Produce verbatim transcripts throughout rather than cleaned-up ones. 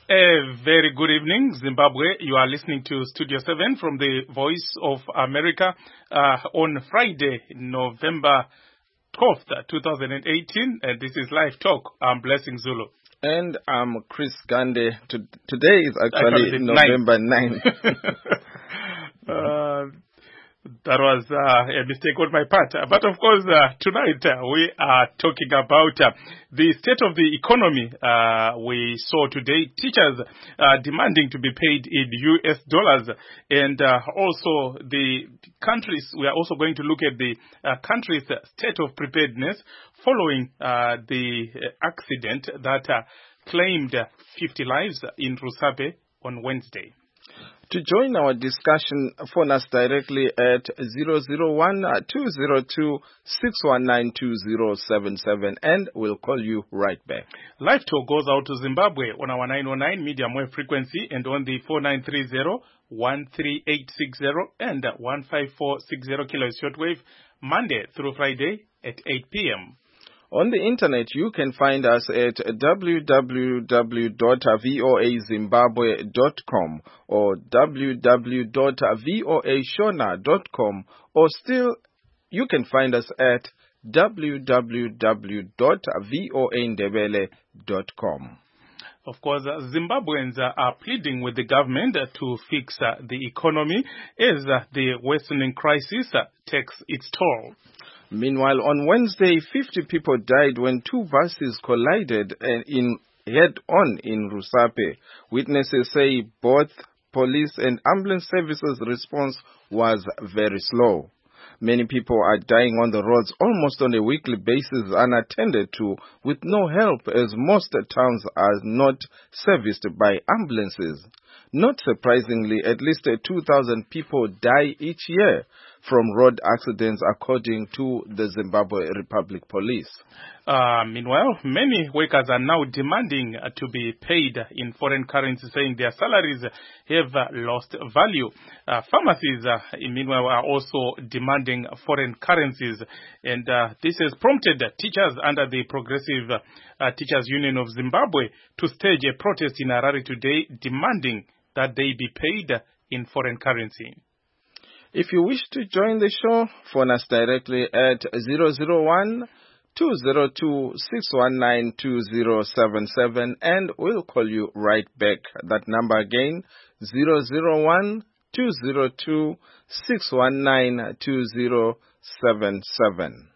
A very good evening, Zimbabwe. You are listening to Studio seven from the Voice of America uh, on Friday, November twelfth, twenty eighteen. And this is Live Talk. I'm Blessing Zulu. And I'm Chris Gande. To, today is actually, actually November ninth. uh, That was uh, a mistake on my part. Uh, but of course, uh, tonight uh, we are talking about uh, the state of the economy. Uh, we saw today teachers uh, demanding to be paid in U S dollars. And uh, also the countries, we are also going to look at the uh, country's state of preparedness following uh, the accident that uh, claimed fifty lives in Rusape on Wednesday. To join our discussion, phone us directly at zero zero one, two zero two, six one nine, two zero seven seven and we'll call you right back. Live Talk goes out to Zimbabwe on our nine oh nine medium wave frequency and on the four nine three zero, one three eight six zero and one five four six zero kilohertz shortwave, Monday through Friday at eight p.m. On the internet, you can find us at w w w dot voa zimbabwe dot com or w w w dot voa shona dot com, or still, you can find us at w w w dot voa ndebele dot com. Of course, uh, Zimbabweans uh, are pleading with the government uh, to fix uh, the economy as uh, the worsening crisis uh, takes its toll. Meanwhile, on Wednesday, fifty people died when two buses collided in head-on in Rusape. Witnesses say both police and ambulance services' response was very slow. Many people are dying on the roads almost on a weekly basis unattended to, with no help, as most towns are not serviced by ambulances. Not surprisingly, at least two thousand people die each year from road accidents, according to the Zimbabwe Republic Police. Uh, meanwhile, many workers are now demanding uh, to be paid in foreign currency, saying their salaries have uh, lost value. Uh, pharmacies, uh, meanwhile, are also demanding foreign currencies. And uh, this has prompted teachers under the Progressive uh, Teachers Union of Zimbabwe to stage a protest in Harare today, demanding that they be paid in foreign currency. If you wish to join the show, phone us directly at zero zero one, two zero two, six one nine, two zero seven seven and we'll call you right back. That number again, zero zero one, two zero two, six one nine, two zero seven seven.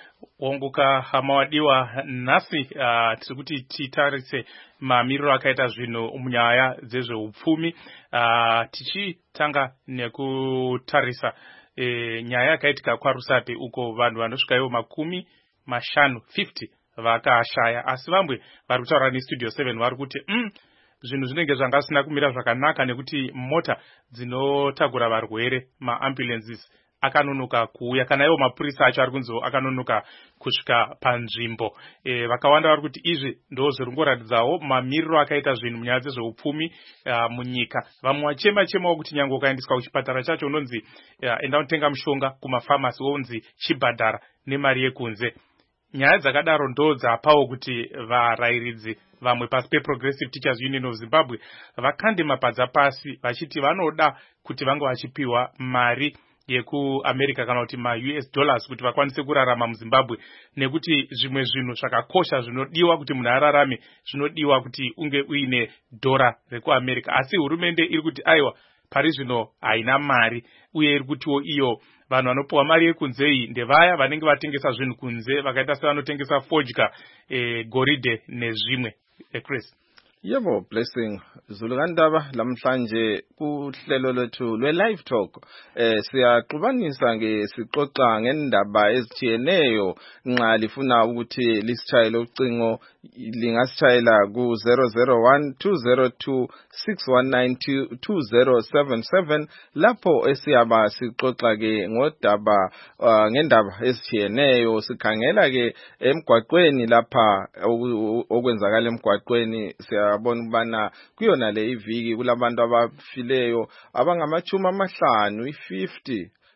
Wonguka hamawadiwa nasi uh, tikuti titarise mamiriro akaita zvino munyaya dzezveupfumi uh, tichitanga nekutarisa e, nyaya yakaitika kwaRusape uko vanhu vanosvikayo makumi mashanu fifty vakashaya, asi vamwe vari kutaura neStudio seven vari kuti mm, zvinhu zvinenge zvanga zvisina kumira zvakanaka nekuti mota dzinotagura varwere maambulances akanonoka kuuya, kana iwo mapurisa acho ari kunzo akanonoka kusvika panzvimbo. E, vakawanda vari kuti izvi ndo zviri kungoratidzawo mamiriro akaita zvinhu munyaya dzezveupfumi uh, munyika. Vamwe vachema chemawo kuti nyange ukaendeswa kuchipatara chacho unonzi uh, enda unotenga mushonga kumafamasi wonzi chibhadhara nemari yekunze. Nyaya dzakadaro ndo dzapawo kuti varairidzi vamwe pasi peProgressive Teachers Union of Zimbabwe vakande mapadza pasi vachiti vanoda kuti vange vachipiwa mari yekuAmerica kana kuti ma U S dollars kuti vakwanise kurarama muZimbabwe, nekuti zvimwe zvinhu zvakakosha zvinodiwa kuti munhu ararame zvinodiwa kuti unge uine dora rekuAmerica. Asi hurumende iri kuti aiwa pari zvino haina mari, uye iri kutiwo iyo vanhu vanopiwa mari yekunze iyi ndevaya vanenge vatengesa zvinhu kunze vakaita sevanotengesa fodya, e, goridhe nezvimwe. E, Chris. Yebo, Blessing Zulukandaba lamhlanje kuhlelo lethu lwe-Live Talk eh siyaxubanisa ngesixoxa ngendaba ezithiyeneyo nxa lifuna ukuthi lisitshayele ucingo lingasitshayela ku zero zero one, two zero two, six one nine, two zero seven seven lapho esiyaba sixoxa ke ngodaba uh, ngendaba ezithiyeneyo, sikhangela ke emgwaqweni lapha okwenzakala emgwaqweni. Siyabona ukubana kuyona le iviki kulabantu abafileyo abangamachumi amahlanu i fifty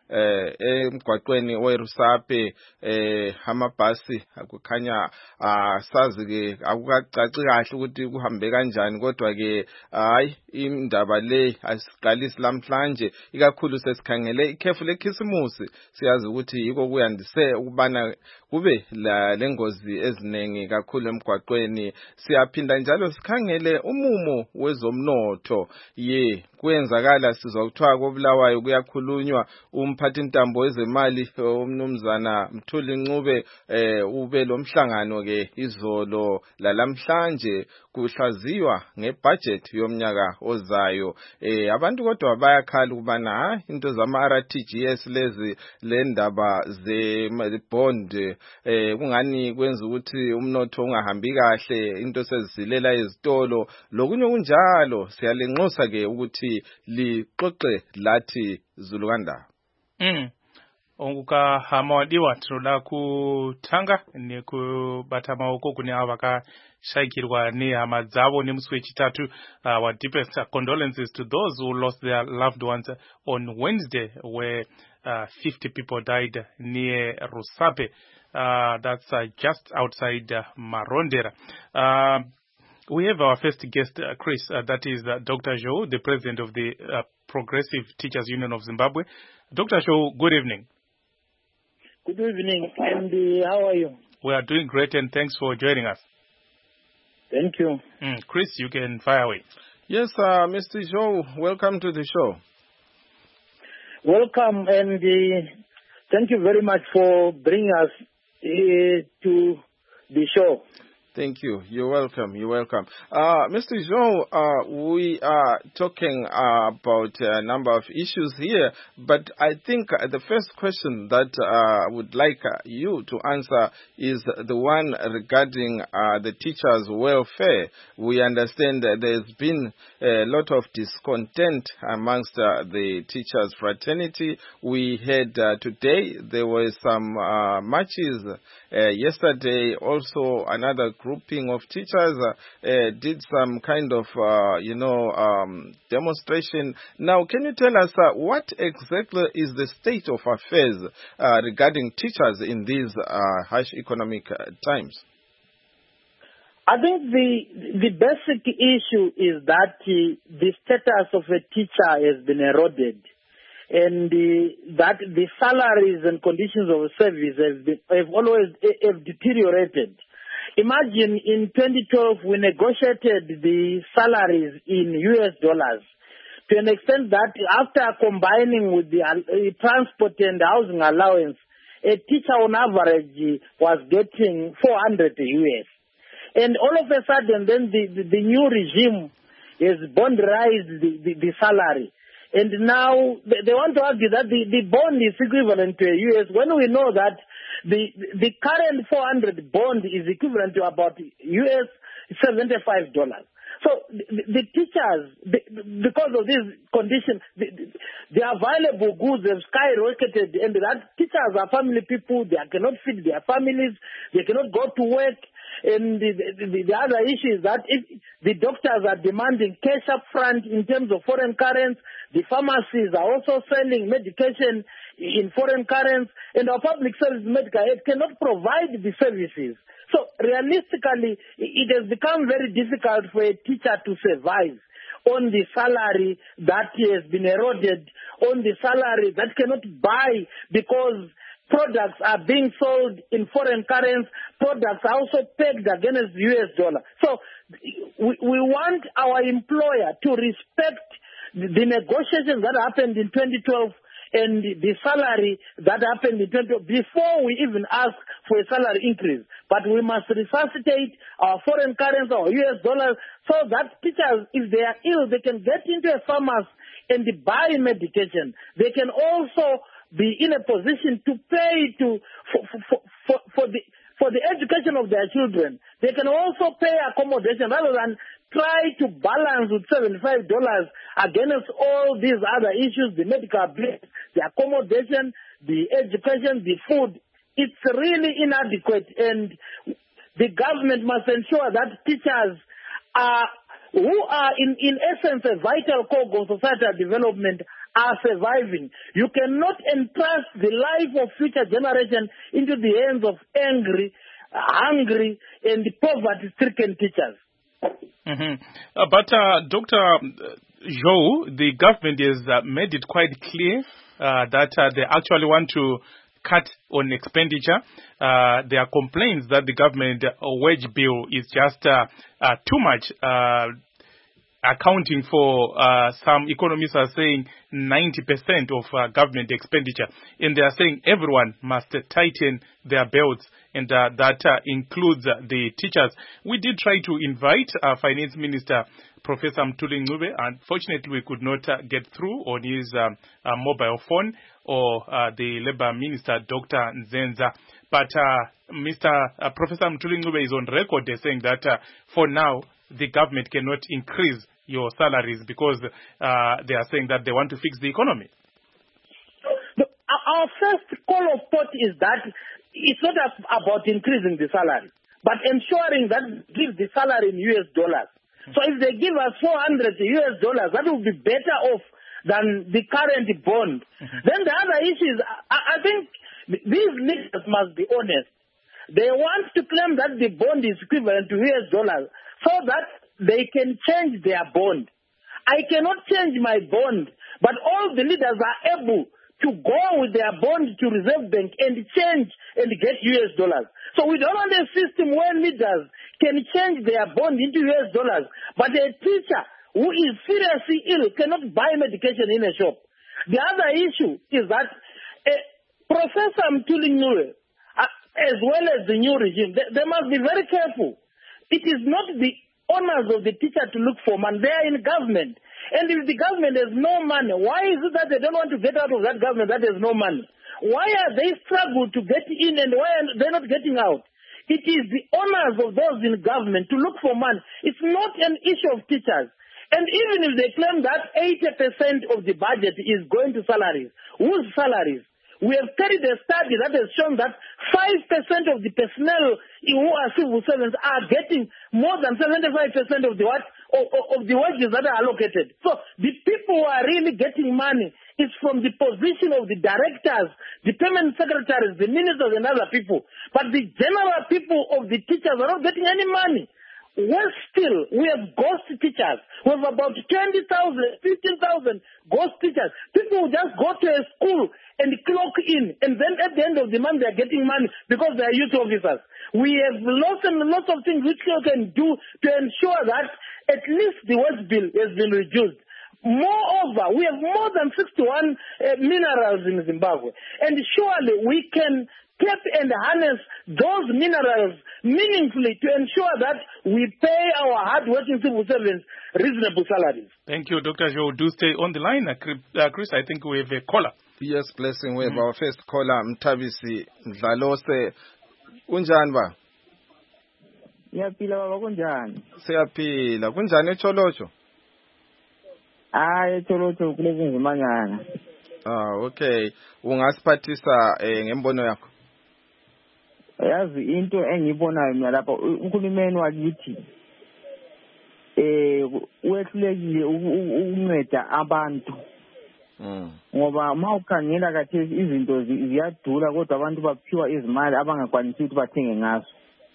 eh emgwaqweni weRusape eh amabhasi akukhanya asazi ke akukacaci kahle ukuthi kuhambe kanjani kodwa ke hayi indaba le asiqalisi lamhlanje ikakhulu sesikhangele ikhefu lekhisimusi siyazi ukuthi yiko kuyandise ukubana kube la lengozi ezinengi kakhulu emgwaqweni siyaphinda njalo sikhangele umumo wezomnotho ye kwenzakala sizwa kuthiwa kobulawayo kuyakhulunywa umphathi intambo wezemali umnumzana Mthuli Ncube eh ube lomhlangano ke izolo lalamhlanje kuhlaziywa ngebudget yomnyaka ozayo eh abantu kodwa bayakhala ukubana into zama R T G S lezi lendaba ze bond eh kungani kwenza ukuthi umnotho ungahambi kahle into sezizilela ezitolo lokunye kunjalo siyalenxusa ke ukuthi lixoxe lathi Zulukanda. Mm. Onguka hamawadiwa tinoda kutanga nekubata maoko kune ava vakashayikirwa nehama dzavo nemusi wechitatu. Uh, our deepest condolences to those who lost their loved ones on Wednesday, where uh, fifty people died near Rusape. Uh, that's uh, just outside uh, Marondera. Uh, we have our first guest, uh, Chris, uh, that is uh, Doctor Joe, the president of the uh, Progressive Teachers Union of Zimbabwe. Doctor Joe, good evening. Good evening, and uh, how are you? We are doing great, and thanks for joining us. Thank you. Mm, Chris, you can fire away. Yes, uh, Mister Joe, welcome to the show. Welcome, and uh, thank you very much for bringing us uh, to the show. Thank you. You're welcome. You're welcome. Uh, Mister Joe, uh, we are talking uh, about a number of issues here, but I think uh, the first question that uh, I would like uh, you to answer is the one regarding uh, the teachers' welfare. We understand that there's been a lot of discontent amongst uh, the teachers' fraternity. We heard uh, today there were some uh, marches. Uh, yesterday, also another grouping of teachers uh, uh, did some kind of, uh, you know, um, demonstration. Now, can you tell us uh, what exactly is the state of affairs uh, regarding teachers in these uh, harsh economic uh, times? I think the the basic issue is that uh, the status of a teacher has been eroded, and uh, that the salaries and conditions of service have, been, have always have deteriorated. Imagine in twenty twelve we negotiated the salaries in U S dollars to an extent that after combining with the uh, transport and housing allowance, a teacher on average was getting four hundred U S. And all of a sudden then the, the, the new regime has bondized the, the, the salary. And now they want to argue that the, the bond is equivalent to a U S when we know that the the current four hundred bond is equivalent to about U S seventy-five dollars. So the, the teachers, the, because of this condition, the, the available goods have skyrocketed, and that teachers are family people. They cannot feed their families. They cannot go to work. And the, the, the other issue is that if the doctors are demanding cash up front in terms of foreign currency, the pharmacies are also selling medication in foreign currency, and our public service medical aid cannot provide the services. So realistically, it has become very difficult for a teacher to survive on the salary that has been eroded, on the salary that cannot buy because products are being sold in foreign currency. Products are also pegged against the U S dollar. So we, we want our employer to respect the, the negotiations that happened in twenty twelve and the salary that happened in twenty twelve before we even ask for a salary increase. But we must resuscitate our foreign currency, our U S dollars, so that teachers, if they are ill, they can get into a pharmacy and buy medication. They can also be in a position to pay to for, for, for, for the for the education of their children. They can also pay accommodation rather than try to balance with seventy-five dollars against all these other issues, the medical bills, the accommodation, the education, the food. It's really inadequate, and the government must ensure that teachers are, who are in, in essence a vital cog of societal development, are surviving. You cannot entrust the life of future generation into the hands of angry, hungry, and poverty-stricken teachers. Mm-hmm. Uh, but uh, Doctor Zhou, the government has uh, made it quite clear uh, that uh, they actually want to cut on expenditure. Uh, there are complaints that the government wage bill is just uh, uh, too much, uh, accounting for uh, some economists are saying ninety percent of uh, government expenditure. And they are saying everyone must uh, tighten their belts, and uh, that uh, includes uh, the teachers. We did try to invite uh, Finance Minister Professor Mthuli Ncube. Unfortunately, we could not uh, get through on his um, uh, mobile phone, or uh, the Labour Minister, Doctor Nzenza. But uh, Mister Uh, Professor Mthuli Ncube is on record as saying that uh, for now, the government cannot increase your salaries because uh, they are saying that they want to fix the economy. Our first call of thought is that it's not about increasing the salary, but ensuring that give the salary in U S dollars. So if they give us four hundred U S dollars, that will be better off than the current bond. Mm-hmm. Then the other issue is, I, I think these leaders must be honest. They want to claim that the bond is equivalent to U S dollars so that they can change their bond. I cannot change my bond, but all the leaders are able to go with their bond to Reserve Bank and change and get U S dollars. So we don't want a system where leaders can change their bond into U S dollars, but a teacher who is seriously ill cannot buy medication in a shop. The other issue is that uh, Professor Mthuli Ncube, uh, as well as the new regime, they, they must be very careful. It is not the honors of the teacher to look for money. They are in government. And if the government has no money, why is it that they don't want to get out of that government that has no money? Why are they struggling to get in and why are they not getting out? It is the honors of those in government to look for money. It's not an issue of teachers. And even if they claim that eighty percent of the budget is going to salaries, whose salaries? We have carried a study that has shown that five percent of the personnel who are civil servants are getting more than seventy-five percent of the what of, of the wages that are allocated. So the people who are really getting money is from the position of the directors, the permanent secretaries, the ministers and other people. But the general people of the teachers are not getting any money. Worse still, we have ghost teachers. We have about twenty thousand, fifteen thousand ghost teachers. People who just go to a school and clock in, and then at the end of the month they are getting money because they are youth officers. We have lots and lots of things which we can do to ensure that at least the wage bill has been reduced. Moreover, we have more than sixty-one uh, minerals in Zimbabwe, and surely we can tap and harness those minerals meaningfully to ensure that we pay our hard-working civil servants reasonable salaries. Thank you, Doctor Zhou. Do stay on the line. Uh, Chris, I think we have a caller. Yes, blessing. We have mm-hmm. our first caller, Mthabisi Dlalose. Kunjani ba? Siyaphila baba, kunjani? Siyaphila. Kunjani eCholocho? Hayi eCholocho kulezinzimanyana. Ah, okay. Ungasiphathisa eh, ngembono yakho? Yazi into engiyibonayo mina lapha uNkulumeni wakithi eh wehlulekile ukunceda abantu. Mm. Ngoba mawukhangela kathesi izinto ziyadula kodwa abantu baphiwa izimali abangakwanisi ukuthi bathenge ngazo.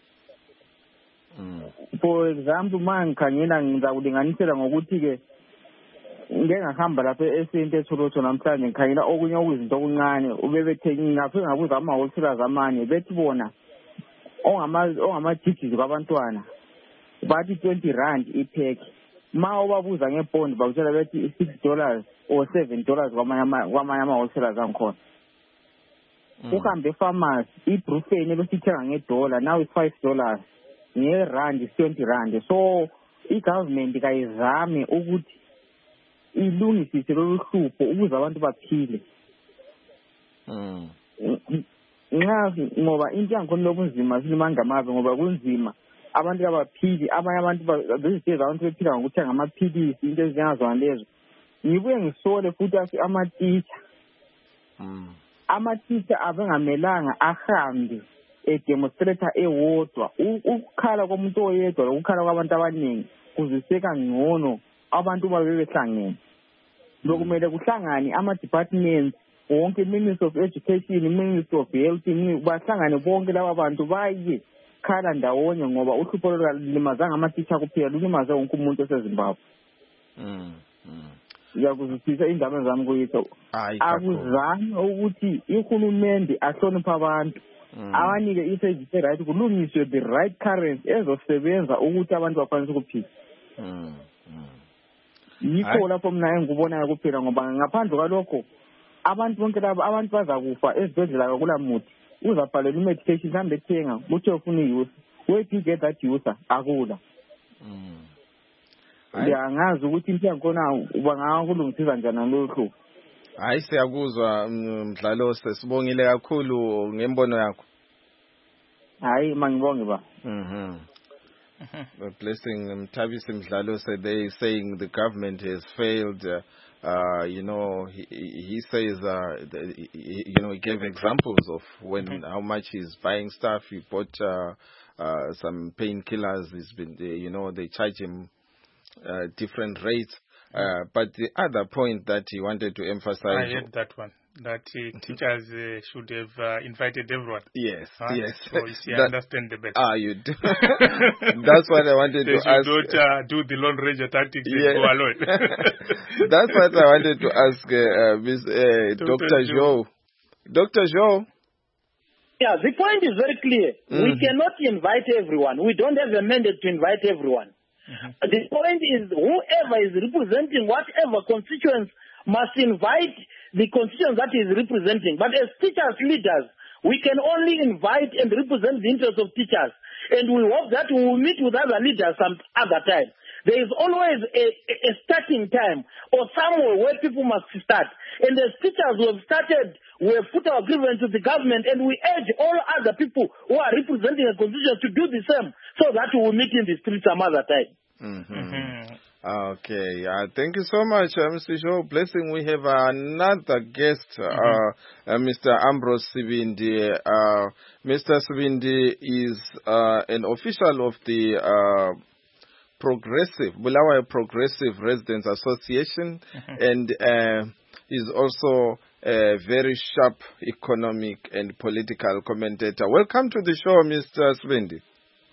Mm. For example, mangikhangela ngizakulinganisela ngokuthi ke ngeke ngahamba lapha eSente eTholotsho namhlanje ngikhangela okunye okuzinto okuncane ubebethengi ngaphe ngabuza ama wholesale amanye bethi bona ongama ongama-gigis kwabantwana bathi twenty rand ipack. Ma ubabuza ngebond bakutshela bethi six dollars or seven dollars kwamanye kwamanye ama-wholesalers angikhona. Uhambe epharmacy ibrufen ebesithenga ngedollar now it's five dollars, ngerand is twenty rand. So i-government kayizame ukuthi ilungisise lolu hlupho ukuze abantu baphile. Mm. Nxa ngoba into yangikhona lokunzima silimanga amabe ngoba kunzima abantu abaphili abanye abantu bezithe abantu bephila ngokuthenga amaphilisi into ezingazona lezo. Ngibuye ngisole futhi ama-teacher. Mm. Ama-teacher abengamelanga ahambe edemonstrator ewodwa. Ukukhala komuntu oyedwa lokukhala kwabantu abaningi kuziseka ngcono abantu babe behlangene. Lokumele kuhlangane ama-departments wonke Ministry of Education, Ministry of Health, bahlangane bonke laba bantu baye khala ndawonye ngoba uhlupho lulimazanga ama-teacher kuphela lulimaze wonke umuntu oseZimbabwe. Mm. Mm. Ngiyakuzwisisa indaba zami kuyitho. Akuzange ukuthi uhulumende ahloniphe abantu. Awanike i-service right kulungiswe the right currency ezosebenza ukuthi abantu bakwanise ukuphila. Mm. Yikho lapho mina engikubonayo kuphela ngoba ngaphandle kwalokho abantu bonke laba abantu bazakufa ezibhedlela kulamuthi uzabhalela i-medication mhlambe ethenga kuthiwe ufuna i-use. Where do you get that use? Akula. Ngiyangazi ukuthi into yakhona ubangakulungisisa njani lo hlupho. Hayi siyakuzwa Mdlalose, sibongile kakhulu ngembono yakho. Hayi mangibonge ba. Mhm. The blessing Mthabisi Mdlalose, they saying the government has failed. Uh, uh, you know, he, he says, uh, the, he, you know, he gave examples of when mm-hmm. how much he's buying stuff. He bought uh, uh, some painkillers. He's been, you know, they charge him uh, different rates. Uh, but the other point that he wanted to emphasize... I heard that one, that uh, teachers uh, should have uh, invited everyone. Yes, huh? yes. So you see, I understand the better. Ah, you do. That's what I wanted they to ask. They should not uh, do the Lone Ranger tactics yeah. and go alone. That's what I wanted to ask uh, uh, Miz, uh, Doctor Joe. Doctor Joe? Yeah, the point is very clear. Mm-hmm. We cannot invite everyone. We don't have a mandate to invite everyone. Mm-hmm. The point is whoever is representing whatever constituents must invite the constituents that is representing. But as teachers leaders, we can only invite and represent the interests of teachers. And we hope that we will meet with other leaders some other time. There is always a, a starting time or somewhere where people must start. And as teachers who have started, we have put our grievance to the government, and we urge all other people who are representing a constitution to do the same so that we will meet in the streets some other time. Mm-hmm. Mm-hmm. Okay, uh, thank you so much, uh, Mister Joe. Blessing, we have uh, another guest, uh, mm-hmm. uh, Mister Ambrose Sibindi. Uh, Mister Sibindi is uh, an official of the uh, Progressive, Bulawayo Progressive Residents Association, mm-hmm. and uh, is also a very sharp economic and political commentator. Welcome to the show, Mister Sibindi.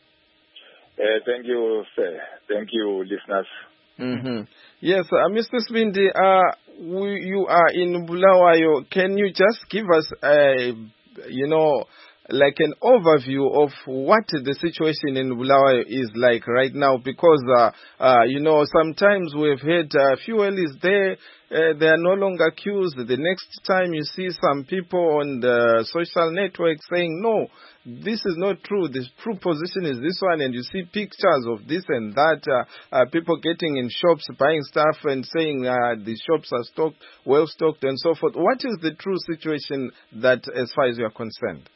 Uh, thank you, sir. Thank you, listeners. Mm-hmm. Yes, uh, Mister Sibindi, uh, we, you are in Bulawayo. Can you just give us a, you know, like an overview of what the situation in Bulawayo is like right now? Because, uh, uh, you know, sometimes we've heard uh, fuel is there, uh, they are no longer queues. The next time you see some people on the social network saying, no, this is not true. The true position is this one, and you see pictures of this and that. Uh, uh, people getting in shops, buying stuff and saying uh, the shops are stocked, well stocked, and so forth. What is the true situation that, as far as you are concerned?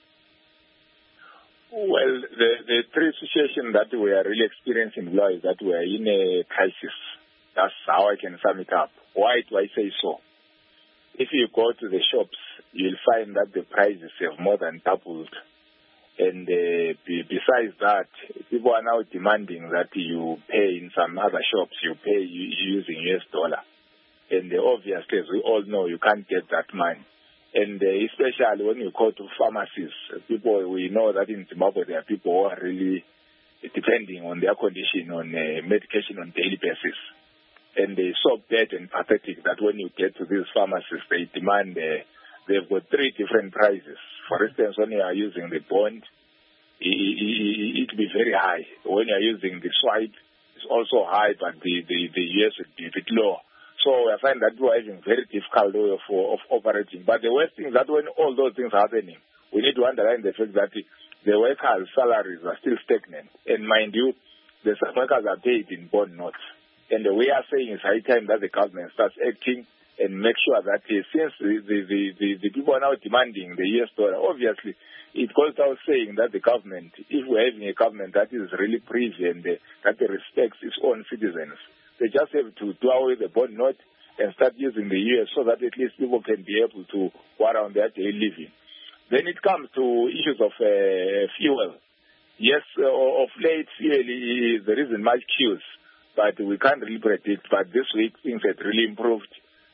Well, the, the true situation that we are really experiencing now is that we are in a crisis. That's how I can sum it up. Why do I say so? If you go to the shops, you'll find that the prices have more than doubled. And uh, b- besides that, people are now demanding that you pay in some other shops, you pay using U S dollar. And uh, obviously, as we all know, you can't get that money. And uh, especially when you go to pharmacies, people, we know that in Zimbabwe there are people who are really depending on their condition on uh, medication on a daily basis. And they're so bad and pathetic that when you get to these pharmacies, they demand, uh, they've got three different prices. For instance, when you are using the bond, it, it, it will be very high. When you are using the swipe, it's also high, but the, the, the U S will be a bit lower. So I find that we are having a very difficult way of, of operating. But the worst thing is that when all those things are happening, we need to underline the fact that the, the workers' salaries are still stagnant. And mind you, the workers are paid in bond notes. And we are saying it's high time that the government starts acting and make sure that uh, since the, the, the, the, the people are now demanding the U S dollar, obviously it goes without saying that the government, if we're having a government that is really privy and uh, that respects its own citizens, they just have to do away the bond note and start using the U S so that at least people can be able to go around their daily living. Then it comes to issues of uh, fuel. Yes, uh, of late, really, there isn't much queues, but we can't really predict. But this week, things had really improved.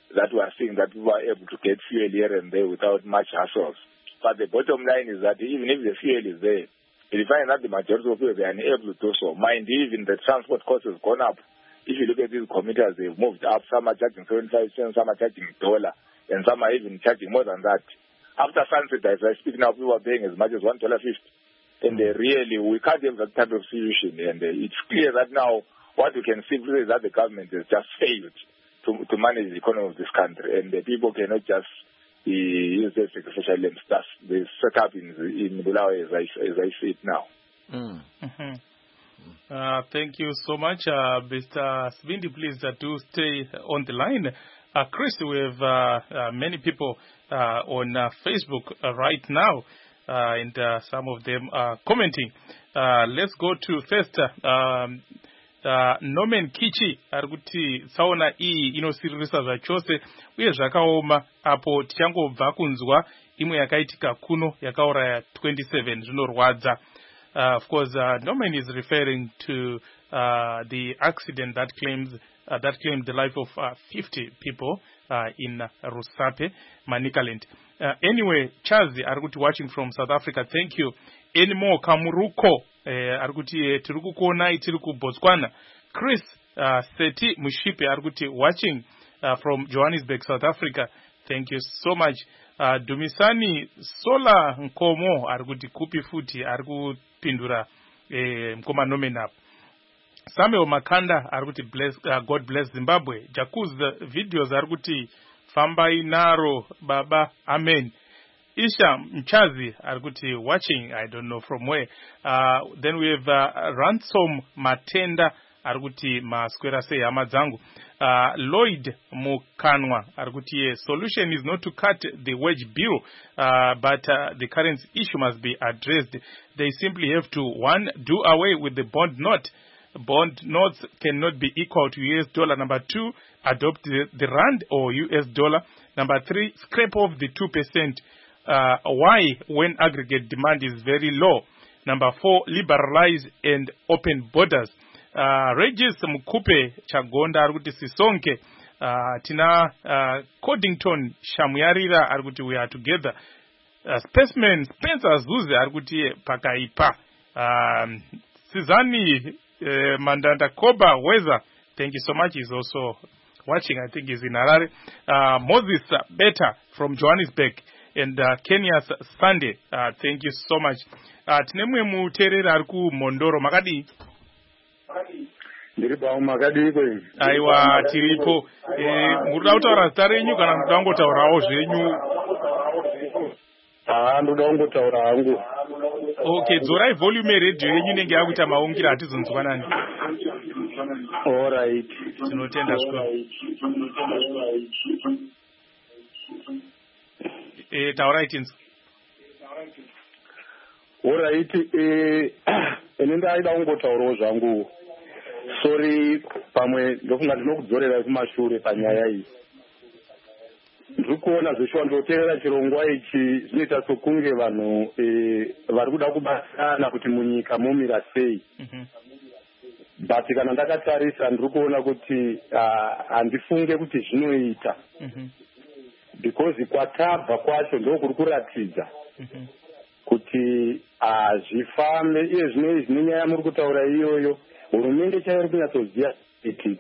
that we are seeing that people are able to get fuel here and there without much hassles. But the bottom line is that even if the fuel is there, you find that the majority of people, they are unable to do so. Mind you, even the transport cost has gone up. If you look at these commuters, they've moved up. Some are charging seventy-five cents, some are charging a dollar, and some are even charging more than that. After sunset, as I speak now, people are paying as much as one dollar fifty. And they really, we can't have that type of solution. And uh, it's clear that now what we can see is that the government has just failed to, to manage the economy of this country. And the people cannot just uh, use their sacrificial lambs. That's the setup in, in Bulawayo as I, as I see it now. Mm. Mm-hmm. Uh, thank you so much, uh, Mister Sibindi. Please uh, do stay on the line. Uh, Chris, we have uh, uh, many people uh, on uh, Facebook uh, right now, uh, and uh, some of them are commenting. Uh, let's go to first. Uh, um, uh, Norman Kichi arikuti sauna iyi inosirisa zvachose uye zvakaoma apo tichangobva kunzwa imwe yakaitika kuno yakauraya twenty-seven zvinorwadza. Uh, of course, uh, Norman is referring to uh, the accident that claims uh, that claimed the life of uh, fifty people uh, in uh, Rusape, Manicaland. Uh, anyway, Chazi arikuti watching from South Africa. Thank you. Any more Kamuruko uh, arikuti tirikukonai tiriku Botswana. Chris uh, Seti Mushipe arikuti watching uh, from Johannesburg, South Africa. Thank you so much. Uh, Dumisani Sola Nkomo arikuti kupi futi arikuti pindura eh, mkoma nomenap. Samuel Makanda arikuti bless, uh, God bless Zimbabwe. Jakuz the videos arikuti fambai naro baba amen. Isha Mchazi arikuti watching, I don't know from where. Uh, then we have uh, Ransom Matenda arikuti maskwera se amadzangu. Uh, Lloyd Mukanwa arikuti solution is not to cut the wage bill, uh, but uh, the currency issue must be addressed. They simply have to, one, do away with the bond note. Bond notes cannot be equal to U S dollar. Number two, adopt the, the rand or U S dollar. Number three, scrape off the two percent. Uh, why when aggregate demand is very low? Number four, liberalize and open borders. Uh, Regis Mukupe Chagonda arikuti sisonke. Uh, tina uh, Codington Shamuyarira arikuti we are together. Uh, Specimen Spencer Zuze arikuti pakaipa. Um, Sizani uh, Mandanda Koba Weza, thank you so much. He's also watching. I think he's in Harare. Uh, Moses Beta from Johannesburg. And uh, Kenya's Sunday. Uh, thank you so much. Uh, Tinemwe muterera ariku Mondoro makadi. Ndiripa makadi kwe. Aiwa tiripo. Eh muruda kutaura zita renyu kana muruda kungotaurawo zvenyu? Ah, ndoda kungotaura hangu. Okay, dzorai volume yeredhiyo yenyu inenge yakuita maungira atizonzwa nani. All right. Tinotenda zvikuru. Eh taurai tinzo. All right. Eh ene ndaida kungotaurawo zvangu. Sorry pamwe ndofunga ndinokudzorera kumashure panyaya iyi. Ndikuona zveshuwa ndoteerera chirongwa ichi zvinoita sokunge vanhu vari kuda kubatana kuti munyika momira sei. But kana ndakatarisa ndiri kuona kuti handifunge kuti zvinoita. Because kwatabva kwacho ndokuri kuratidza kuti hazvifambe iye zvino izvi nenyaya muri kutaura iyoyo hurumende chaiyo iri kunyatsoziva itika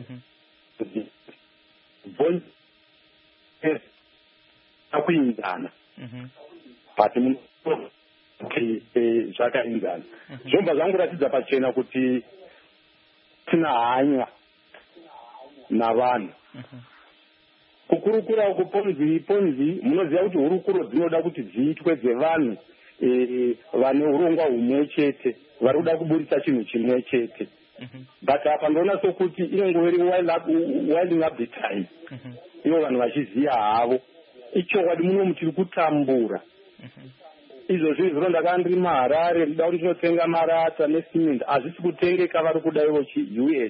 akuinzana but kuti zvakainzana zvobva zvanguratidza pachena kuti tina hanya navanhu kukurukura uku ponzi ponzi munoziva kuti hurukuro dzinoda kuti dziitwe dzevanhu vane urongwa humwe chete vari kuda kuburitsa chinhu chimwe chete but apa ndoona sokuti inongori wilding up the time ivo vanhu vachiziva havo ichokwadi muno muchiri kutambura izvozvo izvoro ndakanga ndiri maharare ndida kuti ndinotenga marata nesimendi hazvisi kutengeka vari kuda ivo chi-U S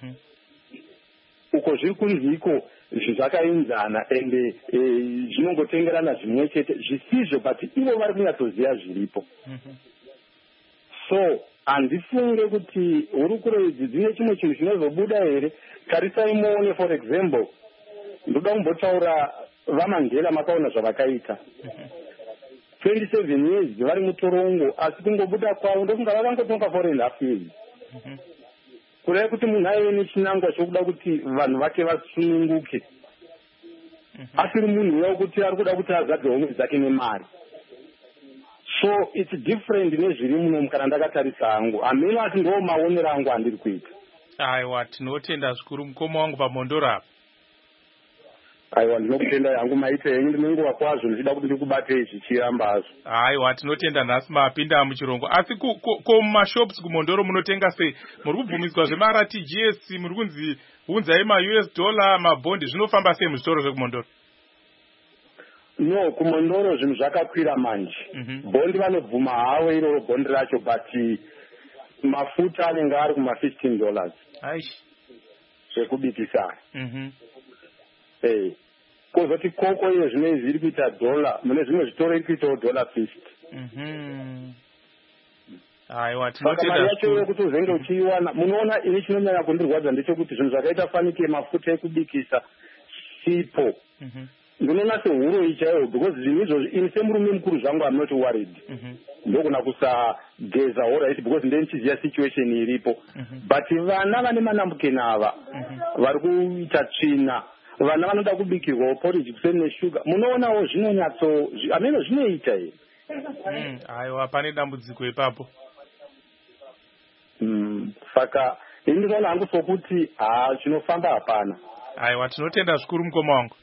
uko zviri kunziko zvakainzana ende zvinongotengerana zvimwe chete zvisizvo but ivo vari kunyatsoziva zviripo. So handifunge kuti hurukuro idzi dzine chimwe chinhu chinozobuda here. Tarisai muone for example ndoda kumbotaura vaMandela makaona zvavakaita twenty-seven years vari mutorongo asi kungobuda kwavo ndokunga vakangotonga for and half years kudai kuti munhu aive nechinangwa chokuda kuti vanhu vake vasununguke asiri munhu uya wekuti ari kuda kuti azadze homwe dzake nemari. So it's different nezviri muno kana ndakatarisa hangu hamene asi ndo maonero angu andiri kuita. Aiwa, tinotenda zvikuru mukoma wangu paMondoro apa. Aiwa, ndinokutenda yangu maita henyu ndinongowa kwazvo ndichida kuti ndikubatei zvichiramba hazvo. Aiwa, tinotenda nhasi mapinda muchirongo. Asi ko mumashops kuMondoro munotenga sei? Muri kubvumiswa zvema-R T G S, muri kunzi unzai ma-U S dollar, mabhondi, zvinofamba sei muzvitoro zvekuMondoro? No, kuMondoro zvinhu zvakakwira manje. Bondi vanobvuma havo iroro bondi racho but mafuta anenge ari kuma fifteen dollars. Aish. Zvekubikisa. Mhm. Eh. Kozoti koko iyo zvine zviri kuita dollar, mune zvimwe zvitoro iri kuitawo dollar fifty. Mhm. Aiwa, tinotenda mari yacho yekuti uzenge uchiiwana. Munoona ini chinonyanya kundirwadza ndechekuti zvinhu zvakaita fanike mafuta ekubikisa sipo. Mhm. Ndinoona sehuro ichaiwo because zvinhu izvozvi ini semurume mukuru zvangu am not worried. Ndogona kusageza all right because ndenichiziva situation iripo. But vana vane manambukeni ava vari kuita tsvina, vana vanoda kubikirwawo porridge kuseni neshuga, munoonawo zvinonyatso ameno zvinoita here. Aiwa, pane dambudziko ipapo. Saka ini ndinoona hangu sokuti ha chinofamba hapana. Aiwa, tinotenda zvikuru mukoma wangu.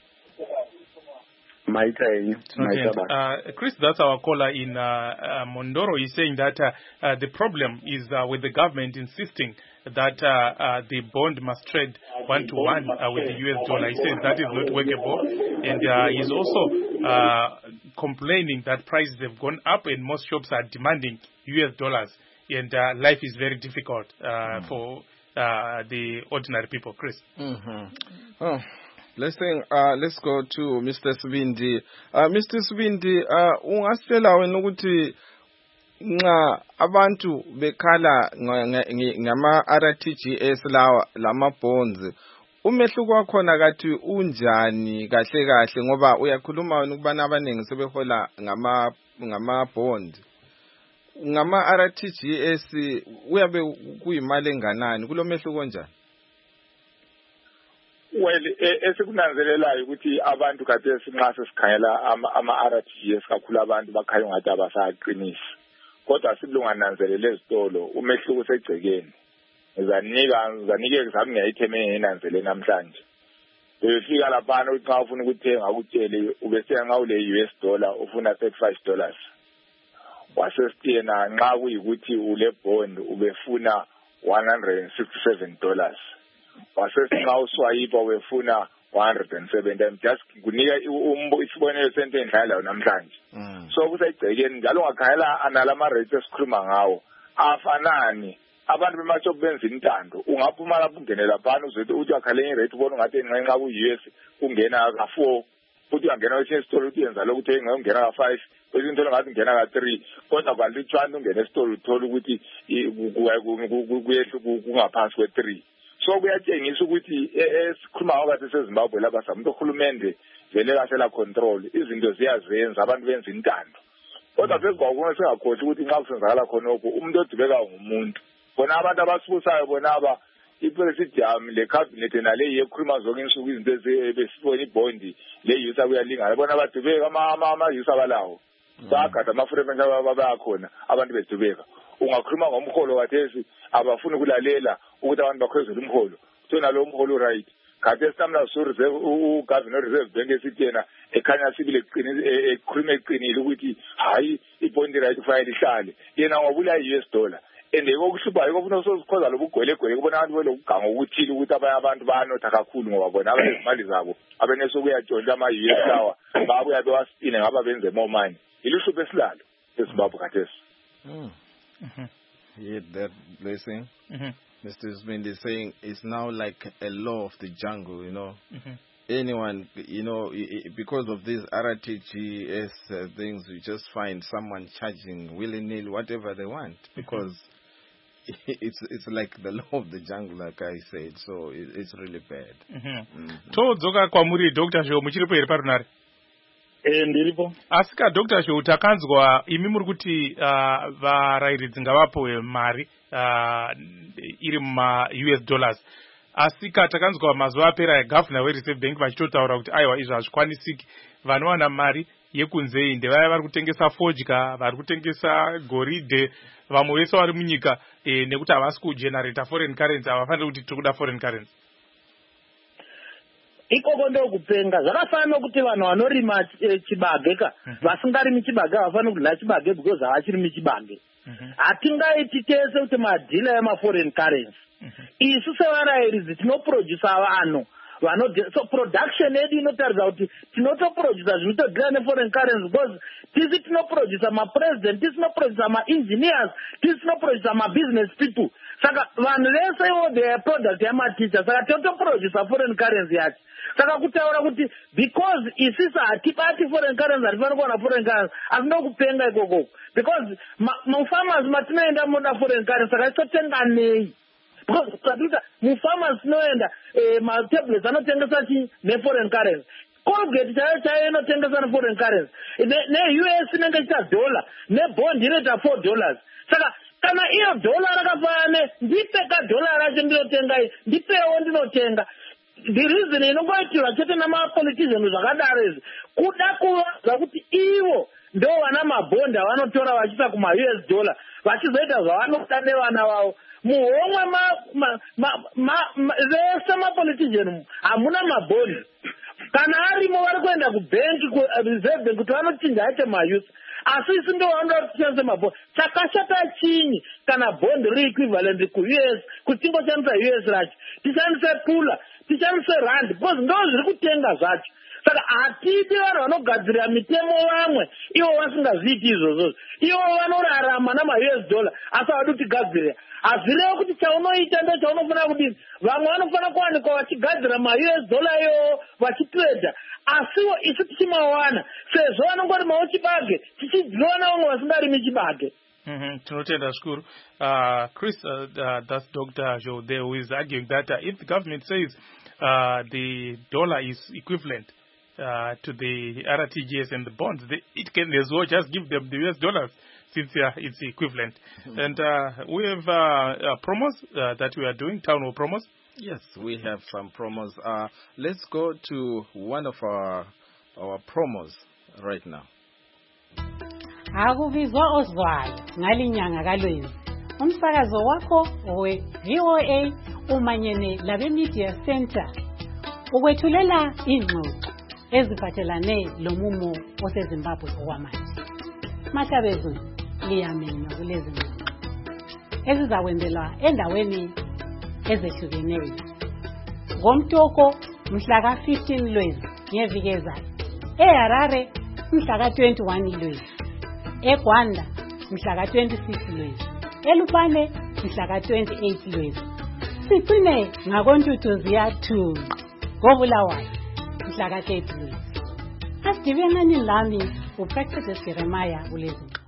Uh, Chris, that's our caller in uh, uh, Mondoro. He's saying that uh, uh, the problem is uh, with the government insisting that uh, uh, the bond must trade one to one uh, with the U S dollar. He says that is not workable, and uh, he's also uh, complaining that prices have gone up and most shops are demanding U S dollars, and uh, life is very difficult uh, mm. for uh, the ordinary people. Chris. Mm-hmm. Oh. Let's think, uh, let's go to Mister Sibindi. Uh, Mister Sibindi, uh, ungasela wena ukuthi nxa abantu bekhala ngama R T G S lawa lama bonds, umehluko wakhona kathi unjani kahle kahle ngoba uyakhuluma wena ukubana abanengi sebehola ngama ngama bonds. Ngama R T G S uyabe kuyimali enganani, kulomehluko njani? Well, esikunanzelelayo ukuthi abantu kade sinxa sesikhangela ama-R T G S kakhulu abantu bakhaya ngathi abasaqinisi. Kodwa sibilungananzelele ezitolo umehluko usegcekeni. Ngizanika ngizanike zami ngeyitem enginanzelele namhlanje. Befika lapha uthi xa ufuna ukuthenga ukutshele ubese nga ule U S dollar ufuna thirty-five dollars. Wasesitena nxa kuyikuthi ule bond ubefuna one hundred sixty-seven dollars. Wasesithenga uswayipa wefuna one hundred seventy. I'm just kunika isibonelo sento endlala namhlanje. So kusegcekeni njalo ngakhayela analama rates esikhuluma ngawo afanani. Abantu bemashop benza intando ungaphuma lapho ungenela phana uzothi uthi akhalenye rate ubona ngathi enqenqa ku U S ungena ka four uthi uyangena kwesinye isitolo uthi yenza lokhu uthi ungena ka five kwesinye isitolo ngathi ungena ka three kodwa kwalitshwana ungena esitolo uthola ukuthi kuyehlu kungaphansi kwe three. So kuyatshengisa ukuthi esikhuluma ngathi seZimbabwe lapha samuntu ohulumende vele kahle la control izinto ziyazenza abantu benza intando. Kodwa phezulu kwakho singakhohle ukuthi nxa kusenzakala khonokho umuntu odubeka ngumuntu. Bona abantu abasibusayo bona aba ipresidium le cabinet nale yekhuluma zonke insuku izinto ezibesibona ibondi le yusa kuyalingana bona badubeka ama ama yusa balawo bagada amafremenja ababakhona abantu bedubeka ungakhuluma ngomholo wathesi abafuna ukulalela ukuthi abantu bakhwezela umholo thona lo umholo right kade sitamla so reserve u governor reserve bank esithena ekhanya sibile eqinile ekhuluma eqinile ukuthi hayi ibondi right file ihlale yena ngobula U S dollar ende kokuhlubayo kufuna sozikhoza lobugwelegwele kubona abantu belokuganga ukuthile ukuthi abanye abantu banotha kakhulu ngoba bona abezimali zabo abeneso kuyatshontsha ama U S dollar babuya bewasipine ngaba benze more money iluhlupho esilalo eZimbabwe kathesi. Mhm. Yeah, that blessing. Mhm. Mister Smith is saying it's now like a law of the jungle, you know. Mhm. Anyone, you know, because of these R T G S uh, things, you just find someone charging willy-nilly whatever they want because it's it's like the law of the jungle, like I said. So it, it's really bad. Mm-hmm. Mm-hmm. Todzoka kwamuri Doctor Show muchiripo here parunare. Eh ndiripo. Asika Doctor Show takanzwa imi muri kuti uh, varairidzi ngavapowe mari uh, iri muma U S dollars. Asika takanzwa mazuva apera governor weReserve Bank vachitotaura kuti aiwa izvo hazvikwanisiki, vanowana mari yekunze ndevaya vari kutengesa fodya, vari kutengesa goridhe, vamwe vese vari munyika e, nekuti havasi kugenerata foreign currency, havafaniri kuti tiri kuda foreign currency. Ikoko ndokupenga zvakafanana nokuti vanhu vanorima chibage ka vasingarimi chibage havafaniri kudla chibage because havachirimi chibage. Hatingaiti tese kuti madhila emaforeign currency. Isu sevarairidzi tinoprodusa vanhu vano so production yedu inotaridza kuti tinotoprodusa zvinotodhira neforeign currency because tisi tinoprodusa mapresident, tisi tinoprodusa maengineers, tisi tinoprodusa mabusiness people. Saka vanhu vese ivo the product yamaticha, saka totoprodusa foreign currency yacho. Saka kutaura kuti because isisa hatibati foreign currency hatifaniri kuwana foreign currency asinokupenga ikoko because mufarmers matinoenda muda foreign currency saka totenga nei because tatuta mufarmers tinoenda matablets anotengesa chi neforeign currency, Colgate chayo chayo inotengesa neforeign currency, ne-U S inenge ichita dollar, ne-bond inoita four dollars. Saka kana iyo dollar rakafane ndipe ka dollar racho ndinotenga ndipewo ndinotenga. The reason inongoitirwa chete namapoliticians zvakadaro izvi kuda kuva kuti ivo ndo vana mabhonda vanotora vachiisa kuma U S dollar vachizoita zvavanoda nevana vavo. Muhomwe vese mapolitician hamuna mabhondi. Kana arimo vari kuenda kubenki kureserve bank kuti vanochinja aite mayusi, asi isi ndo vanoda kushandisa mabhondi. Chakashata chinyi kana bhondi riri equivalent ku U S kuti tingoshandisa U S racho tishandise pula tishandise rand because ndo zviri kutenga zvacho. Saka hatidi vanhu vanogadzirira mitemo vamwe ivo vasingaziiti izvozvo, ivo vanorarama nama-U S dollar asi havadi kutigadzirira. Hazvirevo kuti chaunoita ndo chaunofanira kudini. Vamwe vanofanira kuwanikwa vachigadzira ma-U S dollar iwo vachitreda, asiwo isu tichimawana sezvo vanongori mawo chibage tichidziwana vamwe vasingarimi chibage. Mm-hmm. Tinotenda zvikuru. Uh, Chris, uh, uh, that's Doctor Joe there who is arguing that uh, if the government says uh, the dollar is equivalent uh, to the R T G S and the bonds, they, it can as well just give them the U S dollars since uh, it's equivalent. Mm-hmm. And uh, we have uh, uh, promos uh, that we are doing, town hall promos. Yes, we have some promos. Uh, let's go to one of our our promos right now. Akuvizwa ozwayo ngalinyanga kaLwezi umsakazo wakho we-V O A umanyene labe Media Center ukwethulela ingxoxo eziphathelane lomumo oseZimbabwe okwamanje. Mathabezu liyamenya kulezi ngxoxo ezizakwenzelwa endaweni ezehlukeneyo ngomtoko mhla ka fifteen Lwezi ngeviki ezayo, eHarare mhla ka twenty-one Lwezi, eGwanda mhla ka twenty-six Lwezi, eLupane mhla ka twenty-eight Lwezi, sicine ngakoNtutuzi yaThunqa ngoBulawayo mhla ka thirty Lwezi. Asidibenani lami uPractice Jeremiah kulezi ngxoxo.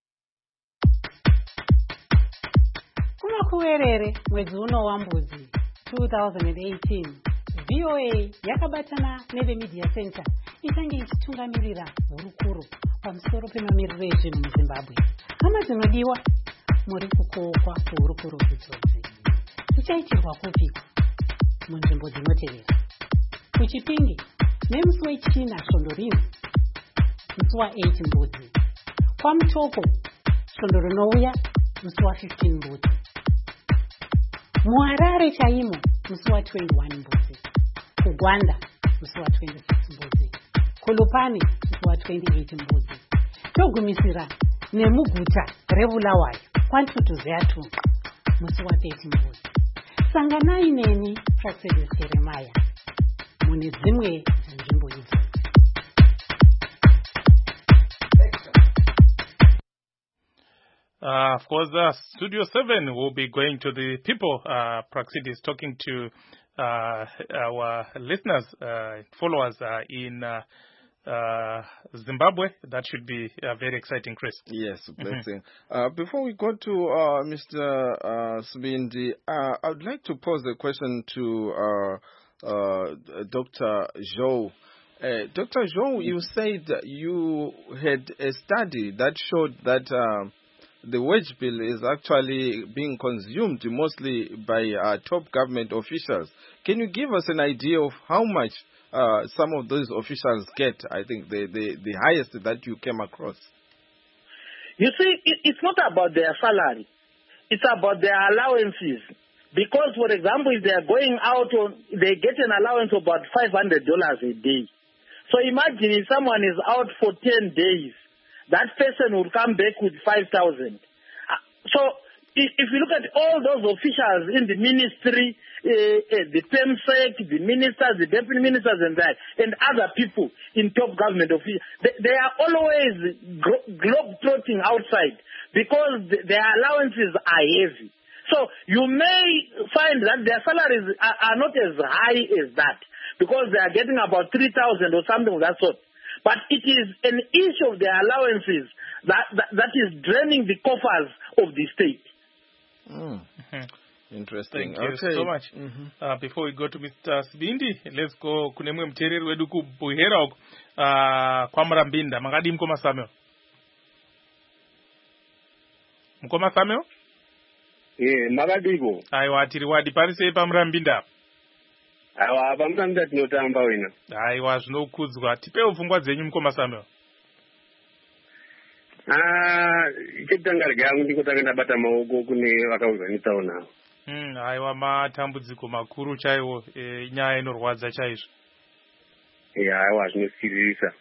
Kumakuwerere mwezi uno waMbuzi two thousand eighteen, V O A yakabatana neve Media Center ichange ichitungamirira hurukuro pamusoro pemamiriro ezvinhu muZimbabwe. Hama dzinodiwa, muri kukookwa kuhurukuro idzodzi dzichaitirwa kupiko munzvimbo dzinotevera: kuChipinge nemusi wechina svondo rino, musi wa-eight Mbudzi; kwaMutoko svondo rinouya musi wa-fifteen Mbudzi; muHarare chaimo musi wa-twenty-one Mbudzi; kuGwanda musi wa-twenty-six Mbudzi; kuLupane musi wa-twenty-eight Mbudzi; togumisira nemuguta reBulawayo kwaNtutuzi yaThunqa musi wa-thirty Mbudzi. Sanganai neni Practice Jeremiah mune dzimwe dzenzvimbo idzi. Uh, of course, uh, Studio seven will be going to the people. Uh, Praxid is talking to uh, our listeners, uh, followers uh, in uh, uh, Zimbabwe. That should be uh, very exciting, Chris. Yes, blessing. Mm-hmm. Uh, before we go to uh, Mister Uh, Sibindi, uh, I would like to pose a question to uh, uh, Doctor Zhou. Uh, Doctor Zhou, you said you had a study that showed that uh, the wage bill is actually being consumed mostly by uh, top government officials. Can you give us an idea of how much uh, some of those officials get? I think the, the, the highest that you came across. You see, it, it's not about their salary. It's about their allowances. Because, for example, if they are going out, on, they get an allowance of about five hundred dollars a day. So imagine if someone is out for ten days, that person will come back with five thousand. Uh, so if, if you look at all those officials in the ministry, uh, uh, the PEMSEC, the ministers, the deputy ministers and that, and other people in top government officials, they, they are always glo- globe-trotting outside because th- their allowances are heavy. So you may find that their salaries are, are not as high as that because they are getting about three thousand or something of that sort. But it is an issue of their allowances that, that, that is draining the coffers of the state. Mm. Mm-hmm. Interesting. Thank you okay. so much. Mm-hmm. Uh, before we go to Mister Sibindi, let's go kunemwe mtereri wedu kubuhera uko uh, kwa Mrambinda. Mangadi mkoma Samuel. Mkoma Samuel? Eh, makadiko. Aiwa tiri wadi parise pa Mrambinda. Aiwa pa Mrambinda tinotamba wina. Aiwa zvinokudzwa. Tipewo pfungwa dzenyu mkoma Samuel. Ah, chekutanga ryangu ndikotanga ndabata maoko kune vakaunganidzawo nawo. Mm, aiwa matambudziko makuru chaiwo, e, nyaya inorwadza chaizvo. Eh, aiwa zvinosiririsa.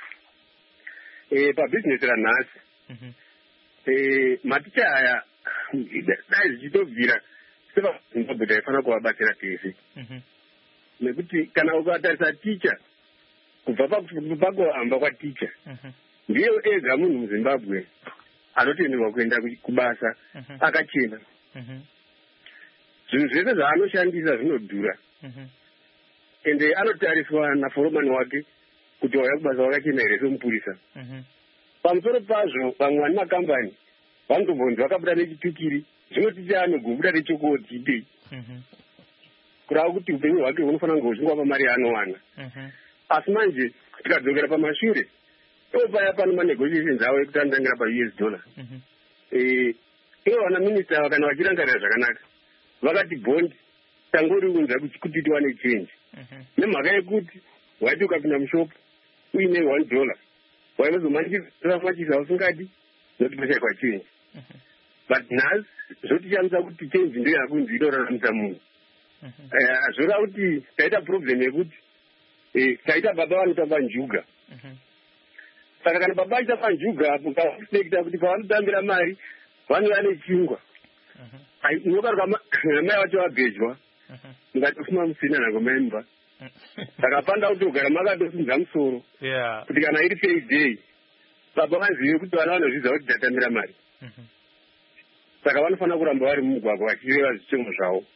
Eh, pabusiness ranhasi. Mhm. Eh, maticha aya dai zvichitobvira seva Zimbabwe taifana kuvabatsira tese. Mhm. Nekuti kana ukatarisa ticha kubva pakuhamba kwaticha ndiye ega munhu muZimbabwe anotenderwa kuenda kubasa akachena. Zvinhu zvese zvaanoshandisa zvinodhura ende anotariswa naforomani wake kuti wauya kubasa wakachena here somupurisa. Pamusoro pazvo vamwe vane makambani vanotobvonzi vakabuda nechitukiri zvinoticha anogobuda nechokuoti itei kurava kuti upenyu hwake hunofanira kunge huchingwapa mari yaanowana. Asi manje tikadzokera pamashure ivo paya pano manegotiations avo ekuti anotangira pa-U S dollar. Ivo vana minista kana vachirangarira zvakanaka vakati bhondi tangoriunza kuti tiwane change nemhaka yekuti waiti ukapinda mushopu uine one dollar wainozomachisa usingadi nokuti pashaikwa change. But nhasi zvotichamisa kuti change ndiyo yakunzi inoraramisa munhu. Zvoreva kuti taita problem yekuti taita baba vanotamba njuga. Saka kana baba achitamba njuga mukaspekta kuti pavanotambira mari vanova nechingwa unokaruka mai vacho vabhejwa mukatosuma musina nangomemba. Saka panda kuti ugara makatosimudza musoro kuti kana iri payday baba vazive kuti vana vanozvidza kuti tatambira mari. Saka vanofanira kuramba vari mumugwagwa vachireva zvichengo zvavo.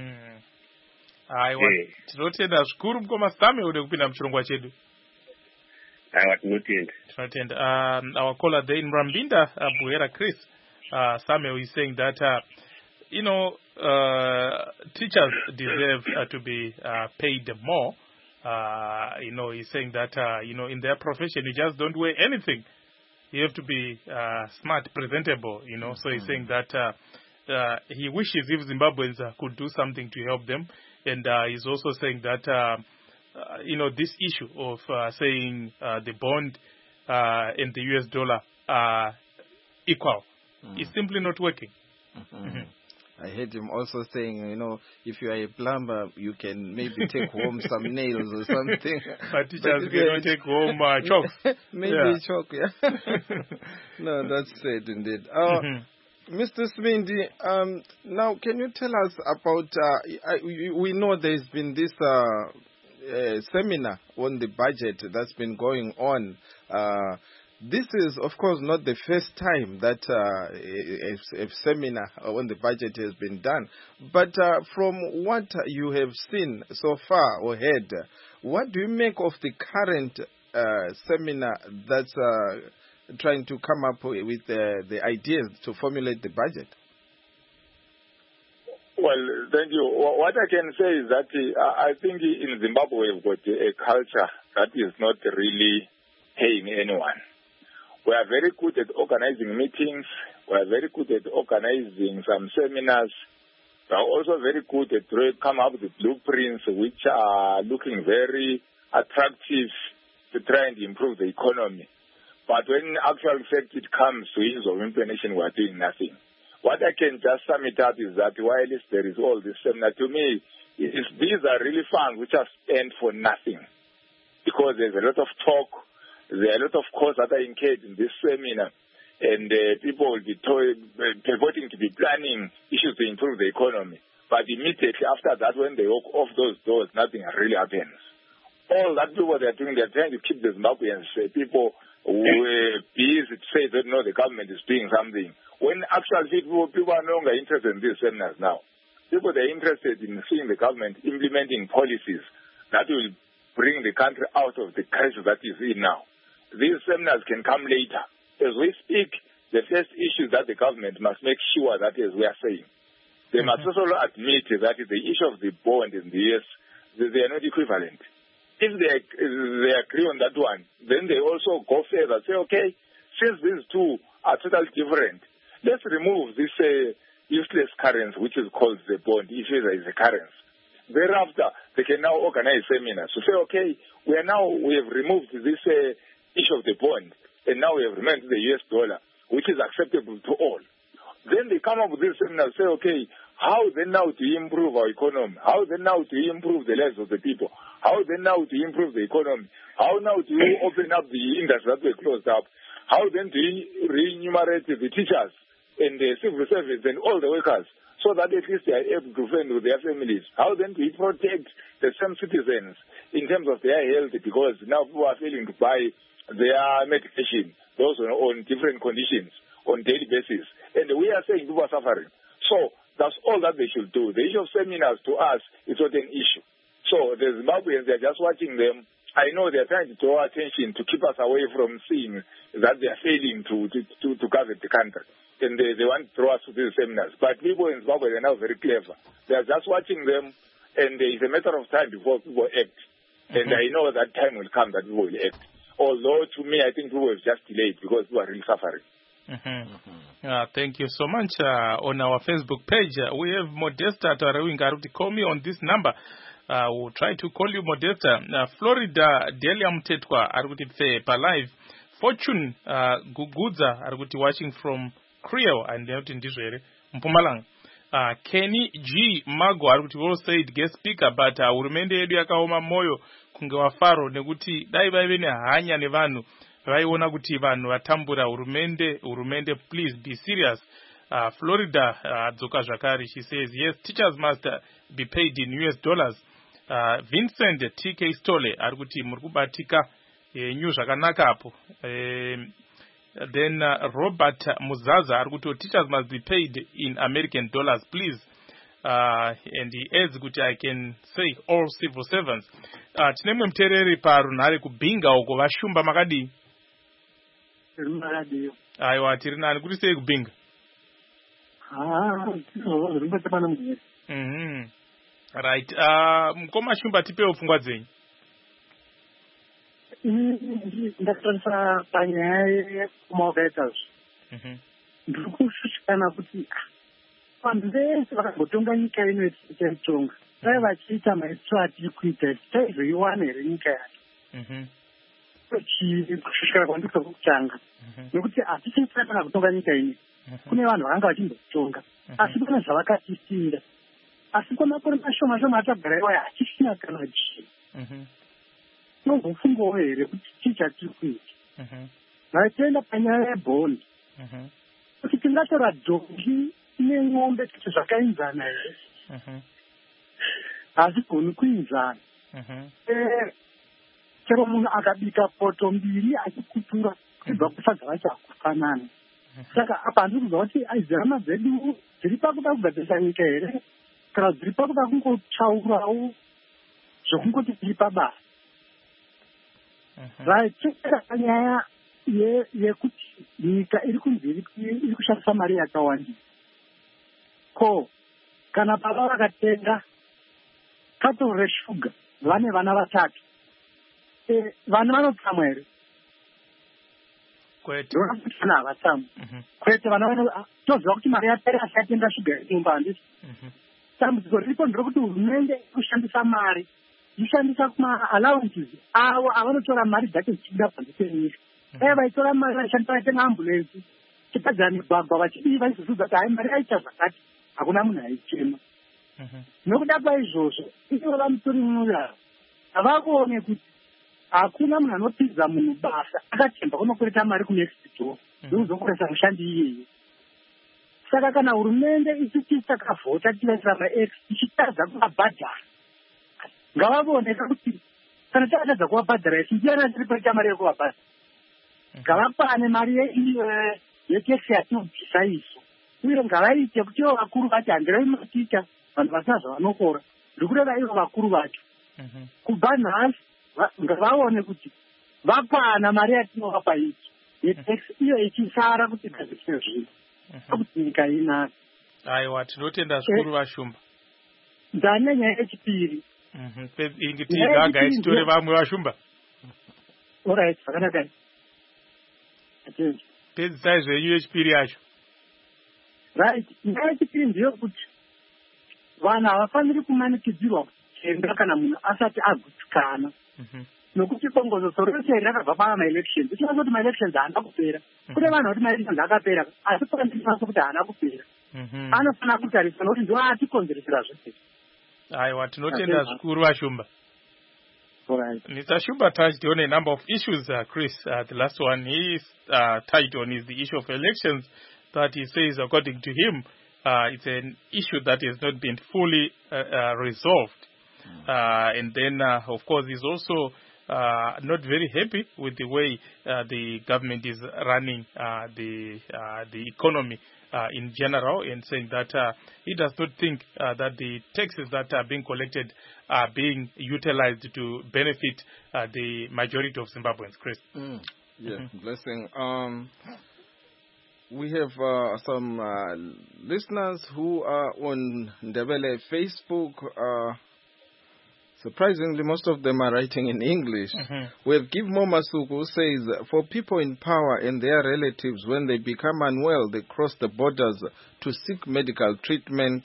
Aiwa, tinotenda zvikuru mukoma Samuel ude kupinda muchirongwa chedu. Aiwa, tinotenda. Tinotenda. Um, our caller there in Mrambinda, uh, Buhera Chris, uh, Samuel is saying that, uh, you know, uh, teachers deserve uh, to be uh, paid more. Uh, you know, he's saying that, uh, you know, in their profession, you just don't weigh anything. You have to be uh, smart, presentable, you know. So he's saying that uh, uh, he wishes if Zimbabweans uh, could do something to help them. And uh, he's also saying that, uh, uh, you know, this issue of uh, saying uh, the bond uh, and the U S dollar are equal mm. is simply not working. Mm-hmm. Mm-hmm. I heard him also saying, you know, if you are a plumber, you can maybe take home some nails or something. But teachers but cannot take home uh, chalk. Maybe yeah. chalk, yeah. No, that's it indeed. Uh, mm-hmm. Mister Sibindi, um, now can you tell us about, uh, I, we know there's been this uh, uh, seminar on the budget that's been going on. Uh, this is, of course, not the first time that uh, a, a seminar on the budget has been done. But uh, from what you have seen so far or heard, what do you make of the current uh, seminar that's uh, trying to come up with uh, the ideas to formulate the budget? Well, thank you. What I can say is that uh, I think in Zimbabwe we've got a culture that is not really paying anyone. We are very good at organizing meetings. We are very good at organizing some seminars. We are also very good at come up with blueprints which are looking very attractive to try and improve the economy. But when in actual fact it comes to ease of implementation, we are doing nothing. What I can just sum it up is that while there is all this seminar, to me, is these are really funds which are spent for nothing. Because there's a lot of talk, there are a lot of costs that are incurred in this seminar, and uh, people will be to- purporting to be planning issues to improve the economy. But immediately after that, when they walk off those doors, nothing really happens. All that people they are doing, they are trying to keep the Zimbabweans, uh, people who uh, busy to say that no, the government is doing something. When actually people, people are no longer interested in these seminars now. People are interested in seeing the government implementing policies that will bring the country out of the crisis that is in now. These seminars can come later. As we speak, the first issue that the government must make sure that, as we are saying, they mm-hmm. must also admit that the issue of the bond in the U S, they are not equivalent. If they, they agree on that one, then they also go further, say, okay, since these two are totally different, let's remove this uh, useless currency, which is called the bond, if there is a currency. Thereafter, they can now organize seminars to say, okay, we are now, we have removed this uh, issue of the bond, and now we have removed the U S dollar, which is acceptable to all. Then they come up with this seminar and say, okay, how then now to improve our economy? How then now to improve the lives of the people? How then now to improve the economy? How now to open up the industries that were closed up? How then to remunerate the teachers and the civil service and all the workers so that at least they are able to fend with their families? How then to protect the same citizens in terms of their health, because now people are failing to buy their medication, those on, on different conditions on daily basis. And we are saying people are suffering. So that's all that they should do. The issue of seminars to us is not an issue. So the Zimbabweans, they're just watching them. I know they're trying to draw attention to keep us away from seeing that they are failing to, to, to, to govern the country. And they, they want to throw us to these seminars. But people in Zimbabwe are now very clever. They're just watching them, and it's a matter of time before people act. Mm-hmm. And I know that time will come that people will act. Although, to me, I think people have just delayed because people are really suffering. Mm-hmm. Mm-hmm. Uh, thank you so much. Uh, on our Facebook page, uh, we have Modesta Tarawinga. Call me on this number. Uh, we'll try to call you Modesta. Uh, Florida, Delia Mtetwa, Arguti Pe Live. Fortune uh, Gugudza, Arguti watching from Creole and out in Israel, Mpumalang. Uh, Kenny G. Mago, Arguti will say guest speaker, but I will remain the area Kaoma Moyo, Kungawa Faro, Neguti, Daiba Vene, Hanya Nevanu, Raiwana Guti Vanu, Atambura, Urumende, Urumende, please be serious. Uh, Florida, uh, Zoka Jakari, she says, yes, teachers must uh, be paid in U S dollars. Uh, Vincent T K Stole, Arguti Murkubatika, News Akanakapo. Then uh, Robert Muzaza, Arguto, teachers must be paid in American dollars, please. Uh, and he adds, I can say, all civil servants. Uh, Tinemwe Mtereri paru nare kubinga uko vashumba makadi. Makadi. Aiwa, tirinani, kuti sei kubinga? Ah, rimba tapana mwenye. Mhm. Right. Uh, mkoma shumba tipeo pfungwa dzenyu. Ndakanisa panyaya kumaokaita zvo. Ndiri kushushikana kuti vanhu vese vakagotonga nyika ino yetichaitonga dai vachiita maitiro atiri kuita taizoiwana here nyika yacho. Kushushikana kwandiri kwekutanga nekuti hatichaitana kutonga nyika ino. Kune vanhu vakanga vachimbotonga asi kune zvavakatisira. Asi kwamakore mashoma shoma atagara iwayo hachisina kana chii. Nozofungawo here kuti chii chatiri kuita. Vaitienda panyaya yebhondi kuti tingatora dhongi nemwombe kuti zvakainzana here. Hazigoni kuinzana. Chero munhu akabika poto mbiri achikutura kubva kusadza vachakufanana. Saka apa handiri kuziva kuti aizirama dzedu dziri pakuda kugadzirisa nyika here kana dziri pakuda kungotsvaurawo zvokungoti tiri pabasa. right nyaya ye yekuti nyika iri kunziri iri kushandisa mari yakawanda ko kana baba vakatenga cattle reshuga vane vana vatatu e vana vanotsamwa here kwete vana havatsamwa kwete vana vano toziva kuti mari yapera asatenga shuga imba handisi dambudziko riripo nderekuti hurumende kushandisa mari ishandisa kuma-allowances avo avanotora mari dzacho zichida panze penyika dai vaitora mari vaishandisa vaitenga ambulensi chipedzera migwagwa vachidiva izvozvo kuti hai mari aita zvakati hakuna munhu aichema nokuda kwaizvozvo ivo vamutorimurara havakuone kuti hakuna munhu anopinza munhu basa akatemba kunokwereta mari kunext door ndokuzokoresa mushandi iyeye. Saka kana hurumende isiti takavhota tivaisira max ichitadza kuvabhadhara ngavavoneka kuti kana takatadza kuvabhadhara isi ndiana tiri kuita mari yekuvabhadhara ngavapane mari yekesi yatinobvisa iso uye ngavaite kuti ivo vakuru vacho handirai maticha vanhu vasina zvavanokora ndiri kureva ivo vakuru vacho kubva nhasi ngavaone kuti vapana mari yatinovapa iki yetex iyo ichisara kuti gadzisire zvinhu kuti nyika inaka. Aiwa, tinotenda zvikuru vashumba. Ndane nyaya yechipiri. Mhm. Ingiti gaga isitore vamwe vashumba. Alright, zvakanaka. Pedzisai zvenyu yechipiri yacho. Right, nyaya yechipiri ndiyo kuti vanhu havafaniri kumanikidzirwa kutenga kana munhu asati agutsikana. Nokuti bongozoso rose rakabva pama-elections ichina kuti ma-elections haana kupera kune vanhu kuti ma-elections akapera asi pakandisasa kuti haana kupera anofanira kutariswa nokuti ndo atikonzeresera zvese. Aiwa, tinotenda zvikuru vashumba. Mister Shumba touched on a number of issues, uh, Chris. Uh, the last one he is uh, tied on is the issue of elections that he says, according to him, uh, it's an issue that has not been fully uh, uh, resolved. Uh, and then, uh, of course, he's also Uh, not very happy with the way uh, the government is running uh, the uh, the economy uh, in general, and saying that uh, he does not think uh, that the taxes that are being collected are being utilized to benefit uh, the majority of Zimbabweans. Chris. Mm. Yeah, mm-hmm. Blessing. Um, we have uh, some uh, listeners who are on Ndebele Facebook. Uh, Surprisingly, most of them are writing in English. Mm-hmm. We have Givmo Masuku, who says, for people in power and their relatives, when they become unwell, they cross the borders to seek medical treatment,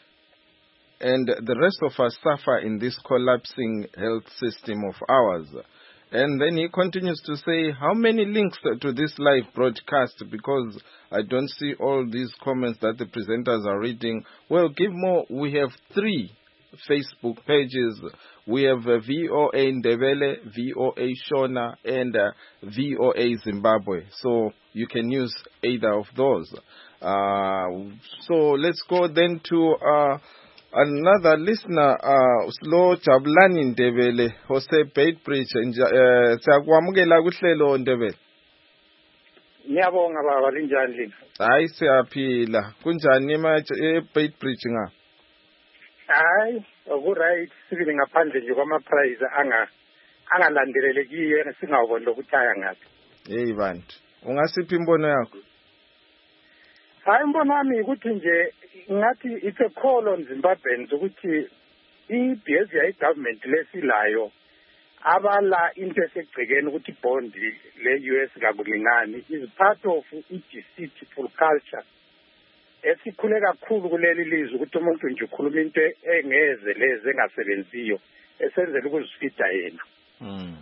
and the rest of us suffer in this collapsing health system of ours. And then he continues to say, how many links to this live broadcast? Because I don't see all these comments that the presenters are reading. Well, Givmo, we have three Facebook pages. We have uh, V O A Ndebele, V O A Shona, and uh, V O A Zimbabwe. So you can use either of those. Uh, so let's go then to uh, another listener, uh, Slow Chabulani Ndebele, Jose Baitbridge. Siyakwamukela kuhlelo Ndebele. Ngiyabonga baba, linjani? Hayi siyaphila. Kunjani e Baitbridge nga? Hayi, okuright sibili ngaphandle nje kwama-prize anga angalandelelekiyo singawuboni lokuthaya ngathi. Hey bantu, ungasiphi imbono yakho? Hayi, imbono wami ukuthi nje ngathi it's a call on Zimbabweans ukuthi i-behavior ye-government lesilayo abala into esegcekeni ukuthi bond le-U S kakulingani is part of i-deceitful culture. Esikhule kakhulu kuleli lizwe ukuthi umuntu nje ukhuluma into engeze leze engasebenziyo esenzela ukuzifida yena. Mm.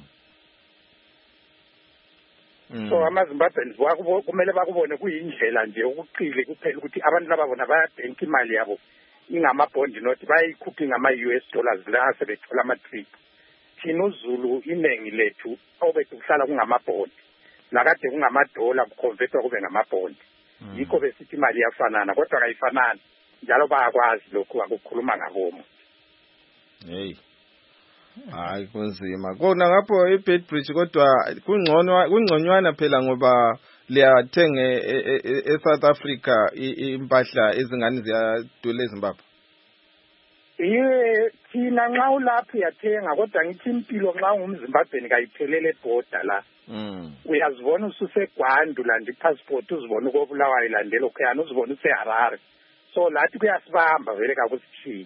Mm. So amaZimbabweans kumele bakubone kuyindlela nje ukuqile kuphela ukuthi abantu laba bona bayabhenka imali yabo ingamabond nothi bayikhuphi ngama-U S dollars la sebethola ama-trip. Thina uZulu inengi lethu obethu kuhlala kungamabond nakade kungamadola kuconvertwa kube ngamabond. Yikho besithi imali yafanana kodwa kayifanani njalo bayakwazi lokhu akukhuluma ngabomo. Hey. Hayi kunzima. Kona ngapho eBedbridge kodwa kungcono kungconywana phela ngoba liyathenga eSouth Africa impahla ezingani ziyadula eZimbabwe. Ye thina nxa ulapho uyathenga kodwa ngithi impilo nxa ungumzimbabweni kayiphelele ebhoda la uyazibona ususegwandu landa ipassport uzibona ukobulawayo ilandela okhuyana uzibona useharare so lathi kuyasibamba vele kakusithiyi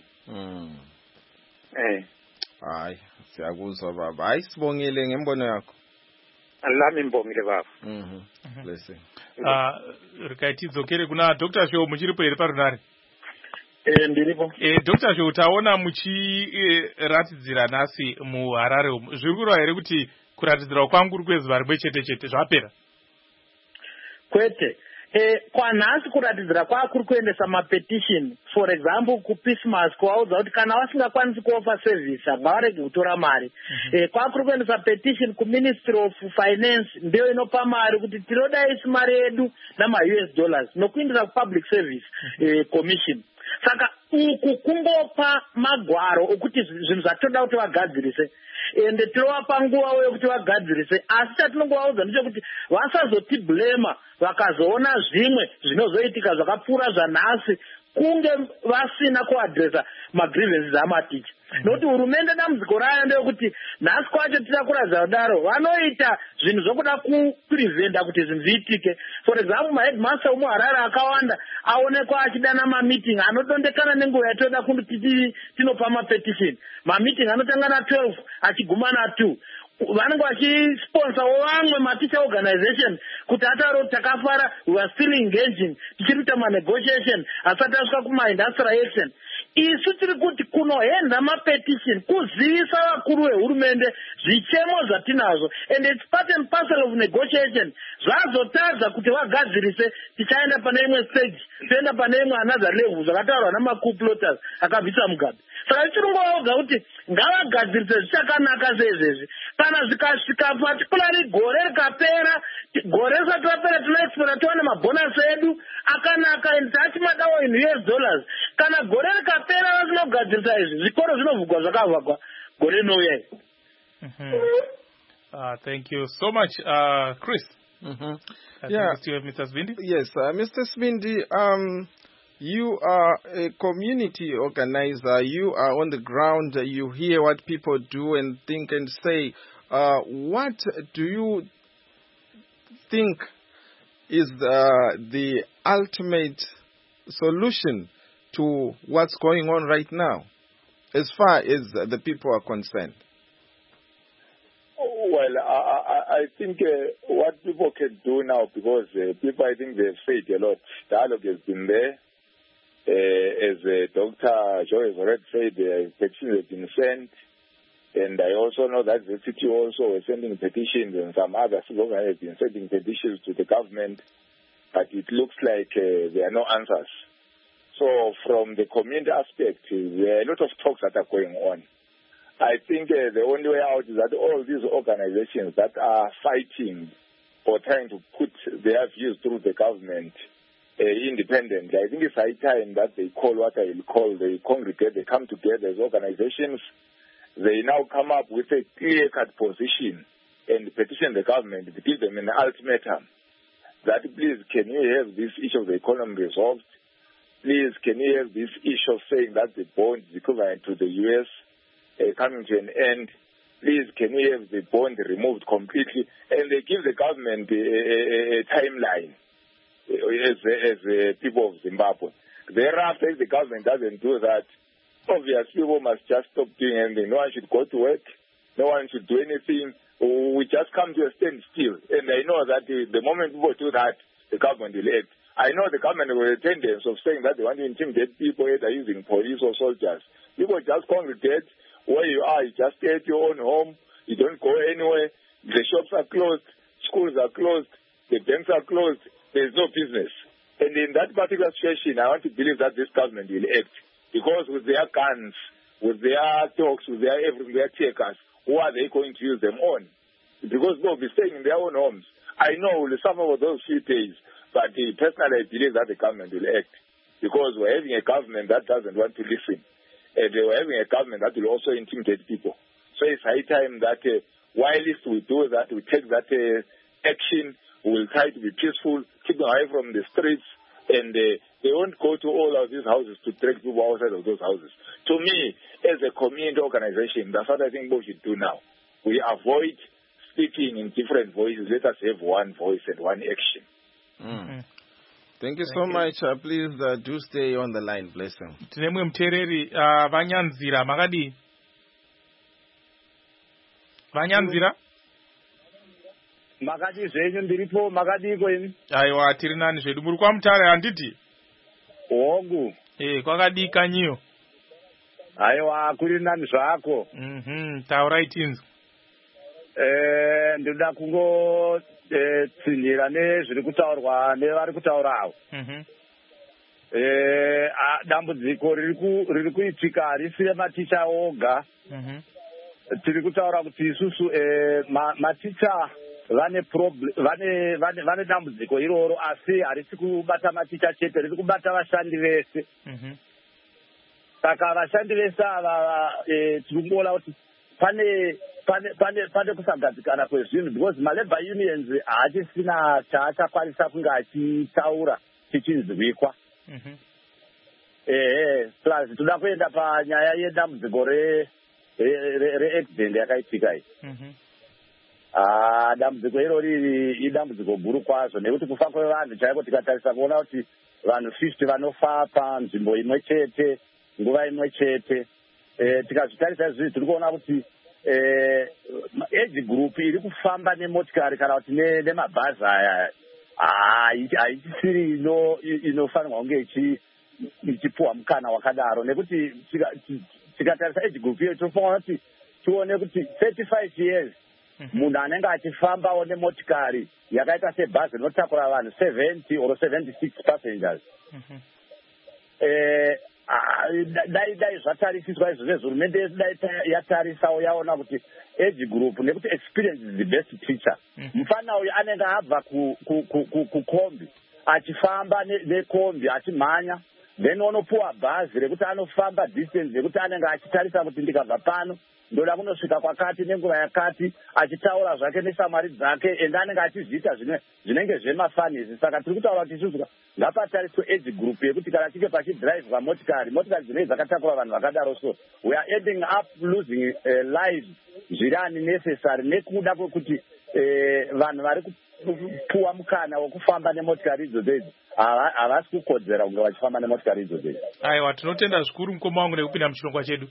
eh hayi siyakuzwa baba hayi sibongile ngembono yakho alami mbongile baba mhm blessing ah rikaitidzokere kuna Doctor Show muchiripo ere parunare eh ndiripo eh Doctor Show taona muchiratidzira nhasi muHarare umu zviri kureva here kuti kuratidzira kwangu kwezuva rimwe chete chete zvapera kwete Eh, kwa nhasi kuratidzira kwakuri kuendesa mapetition for example kuPismas kwaudza kuti kana vasingakwanisi kuofa service ngavarege kutora mari mm-hmm. eh, kwakuri kuendesa petition kuMinistry of Finance ndiyo inopa mari kuti tinoda isi mari yedu nama-U S dollars nokuindira kuPublic Service mm-hmm. eh, Commission saka uku kungopa magwaro okuti zvinhu zvatoda kuti vagadzirise ende tinovapa nguva yekuti vagadzirise asi chatinongovaudza ndechekuti vasazotiblema vakazoona zvimwe zvinozoitika zvakapfuura zvanhasi kunge vasina kuadresa magrievances amaticha nokuti hurumende dambudziko rayo ndeyekuti nhasi kwacho titakuradza kudaro vanoita zvinhu zvokuda kupreventa kuti zvinhu zviitike for example maheadmaster umuharare akawanda aonekwa achidana mameeting anodondekana nenguva yatoda kuti tinopa mapetition mameeting anotanga na12 achiguma na2 vanenge vachisponsawo vamwe maticha organization kuti atauro kuti takafara we are still engaging tichirita manegotiation asati asvika kumaindustrial action isu tiri kuti kunohenda mapetition kuzivisa vakuru vehurumende zvichemo zvatinazvo and it's part and parcel of negotiation zvazotadza kuti vagadzirise tichaenda pane imwe stage toenda pane imwe another level zvakataurwa namakuploters akabvisa mugabe saka tichirongovaudza kuti ngavagadzirise zvichakanaka seizvezvi kana zvikasvika patikulari gore rikapera gore risati rapera tinoexpera tiwane mabhonasi edu akanaka and tatimadawo in U S dollars kana gore rikapera vasinogadzirisa izvi zvikoro zvinovhugwa zvakavhagwa gore rinouya Uh, thank you so much, uh, Chris. Mm-hmm. Yeah, Mister Sibindi. Yes, uh, Mister Sibindi. Um, you are a community organizer. You are on the ground. You hear what people do and think and say. Uh, what do you think is uh, the ultimate solution to what's going on right now, as far as the people are concerned? Well, I, I, I think uh, what people can do now, because uh, people, I think they've said a lot. Dialogue has been there. Uh, as uh, Doctor Joe has already said, uh, petitions have been sent. And I also know that the city also is sending petitions, and some other civil have been sending petitions to the government. But it looks like uh, there are no answers. So from the community aspect, uh, there are a lot of talks that are going on. I think uh, the only way out is that all these organizations that are fighting or trying to put their views through the government uh, independently, I think it's high time that they call what I will call, they congregate, they come together as organizations. They now come up with a clear-cut position and petition the government to give them an ultimatum that, please, can you have this issue of the economy resolved? Please, can you have this issue of saying that the bond is equivalent to the U S Uh, coming to an end? Please, can we have the bond removed completely? And they give the government a, a, a timeline as, as uh, people of Zimbabwe. Thereafter, if the government doesn't do that, obviously people must just stop doing anything. No one should go to work. No one should do anything. We just come to a standstill. And I know that the, the moment people do that, the government will act. I know the government will have a tendency of saying that they want to intimidate people, either using police or soldiers. People just congregate. Where you are, you just stay at your own home. You don't go anywhere. The shops are closed. Schools are closed. The banks are closed. There is no business. And in that particular situation, I want to believe that this government will act. Because with their guns, with their dogs, with their everything, their takers, who are they going to use them on? Because they'll be staying in their own homes. I know we'll suffer for those few days, but uh, personally I believe that the government will act. Because we're having a government that doesn't want to listen. Uh, they were having a government that will also intimidate people. So it's high time that uh, while if we do that, we take that uh, action, we will try to be peaceful, keep away from the streets, and uh, they won't go to all of these houses to drag people outside of those houses. To me, as a community organization, that's what I think we should do now. We avoid speaking in different voices. Let us have one voice and one action. Mm. Thank you so Thank much. You. Uh, please uh, do stay on the line. Bless him. Tinemwe mtereri uh, vanyanzira makadi. Vanyanzira? Makadi zvenyu ndiripo makadi kweni. Aiwa tiri nani zvedu muri kwa Mutare handiti? Hongu. Eh kwakadi kanyiyo. Aiwa kuri nani zvako. Mhm taurai tinzwa. Eh ndoda kungo eh tsinira nezviri kutaurwa nevari kutaurawo. Mhm. Eh dambudziko riri ku riri kuitika risire maticha oga. Mhm. Tiri kutaura kuti isusu eh maticha vane problem vane vane vane dambudziko iroro asi harisi kubata maticha chete riri kubata vashandi vese. Mhm. Saka vashandi vese ava eh tirikumbola kuti pane pane pane pane kusagadzikana kwezvinhu because malabor unions haachisina chaachakwanisa kunge achitaura chichinzwikwa. Mhm. Eh plus toda kuenda panyaya yedambudziko re re-accident yakaitika iyi. Mhm. Ah dambudziko irori idambudziko guru kwazvo nekuti kufa kwevanhu chaiko tikatarisa kuona kuti vanhu fifty vanofa panzvimbo imwe chete nguva imwe chete. Eh tikazvitarisa izvi tiri kuona kuti eh age group iri kufamba nemotikari kana kuti nemabhazi aya haichisiri ino inofanirwa kunge ichi ichipuwa mukana wakadaro nekuti tikatarisa age group iyo tofanira kuti tione kuti thirty-five years munhu anenge achifambawo nemotikari yakaita sebhazi rinotakura vanhu seventy or seventy-six passengers. eh dai dai zvatarisiswa izvozvo hurumende yedu dai yatarisawo yaona kuti age group nekuti experience is the best teacher. Mufana uyu anenge abva kukombi achifamba nekombi achimhanya then onopuwa bhazi rekuti anofamba distance yekuti anenge achitarisa kuti ndikabva pano ndoda kunosvika kwakati nenguva yakati achitaura zvake neshamwari dzake ende anenge achizviita zvinenge zvemafanisi. Saka tiri kutaura kuti isusu ngapatariswe age group yekuti kana tichinge pachidhiraivhwa motikari motikari dzinenge dzakatakura vanhu vakadaro so we are ending up losing uh, lives zviri unnecessary nekuda kwekuti vanhu vari kupuwa mukana wokufamba nemotikari idzodzo idzi havasi kukodzera kunge vachifamba nemotikari idzodzo idzi. Aiwa tinotenda zvikuru mukoma wangu nekupinda muchirongwa chedu.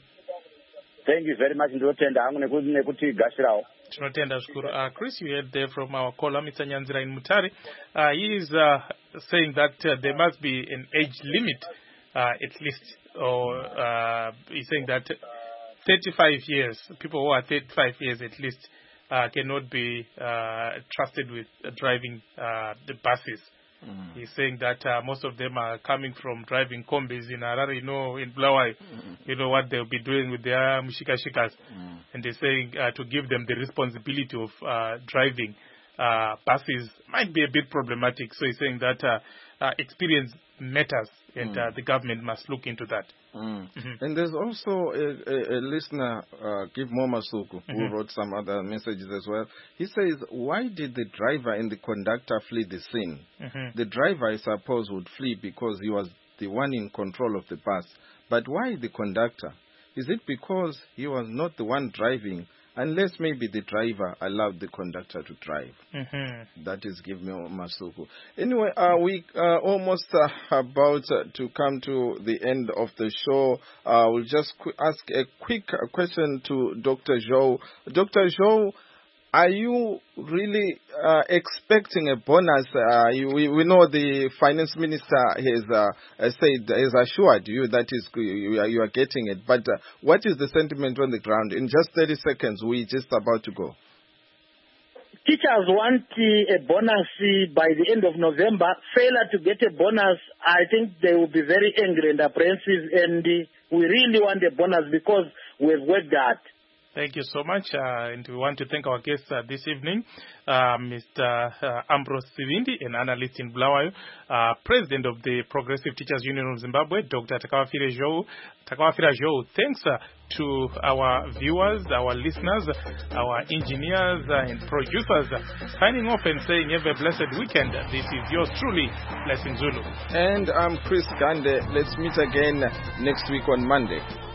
Thank you very much. Ndinotenda hangu nekuti gashirawo. Tinotenda zvikuru. Uh, Chris, you heard there from our caller, Mister Nyanzira in Mutare. Uh, he is uh, saying that uh, there must be an age limit uh, at least. Or uh, he's saying that thirty-five years, people who are thirty-five years at least, uh, cannot be uh, trusted with uh, driving uh, the buses. Mm. He's saying that uh, most of them are coming from driving combis in Harare, you know, in Blawai, mm. you know what they'll be doing with their mushikashikas. Mm. And they're saying uh, to give them the responsibility of uh, driving uh, buses might be a bit problematic. So he's saying that uh, uh, experience matters and mm. uh, the government must look into that. Mm. Mm-hmm. And there's also a, a, a listener, uh, Give Momasuku, who mm-hmm. wrote some other messages as well. He says, why did the driver and the conductor flee the scene? Mm-hmm. The driver, I suppose, would flee because he was the one in control of the bus. But why the conductor? Is it because he was not the one driving, unless maybe the driver allowed the conductor to drive? Mm-hmm. That is Give Me Masuku. Anyway, uh, we uh, almost uh, about uh, to come to the end of the show. Uh, we'll just qu- ask a quick question to Doctor Zhou. Doctor Zhou, are you really uh, expecting a bonus? Uh, you, we, we know the finance minister has uh, said, has assured you that is you are, you are getting it. But uh, what is the sentiment on the ground? In just thirty seconds, we're just about to go. Teachers want a bonus by the end of November. Failure to get a bonus, I think they will be very angry and apprehensive. And we really want a bonus because we've worked hard. Thank you so much, uh, and we want to thank our guests uh, this evening, uh, Mister Uh, Ambrose Sivindi, an analyst in Bulawayo, uh, President of the Progressive Teachers Union of Zimbabwe, Doctor Takawafira Zhou. Takawafira Zhou, thanks uh, to our viewers, our listeners, our engineers and producers, signing off and saying have a blessed weekend. This is yours truly, Blessing Zulu. And I'm Chris Gande. Let's meet again next week on Monday.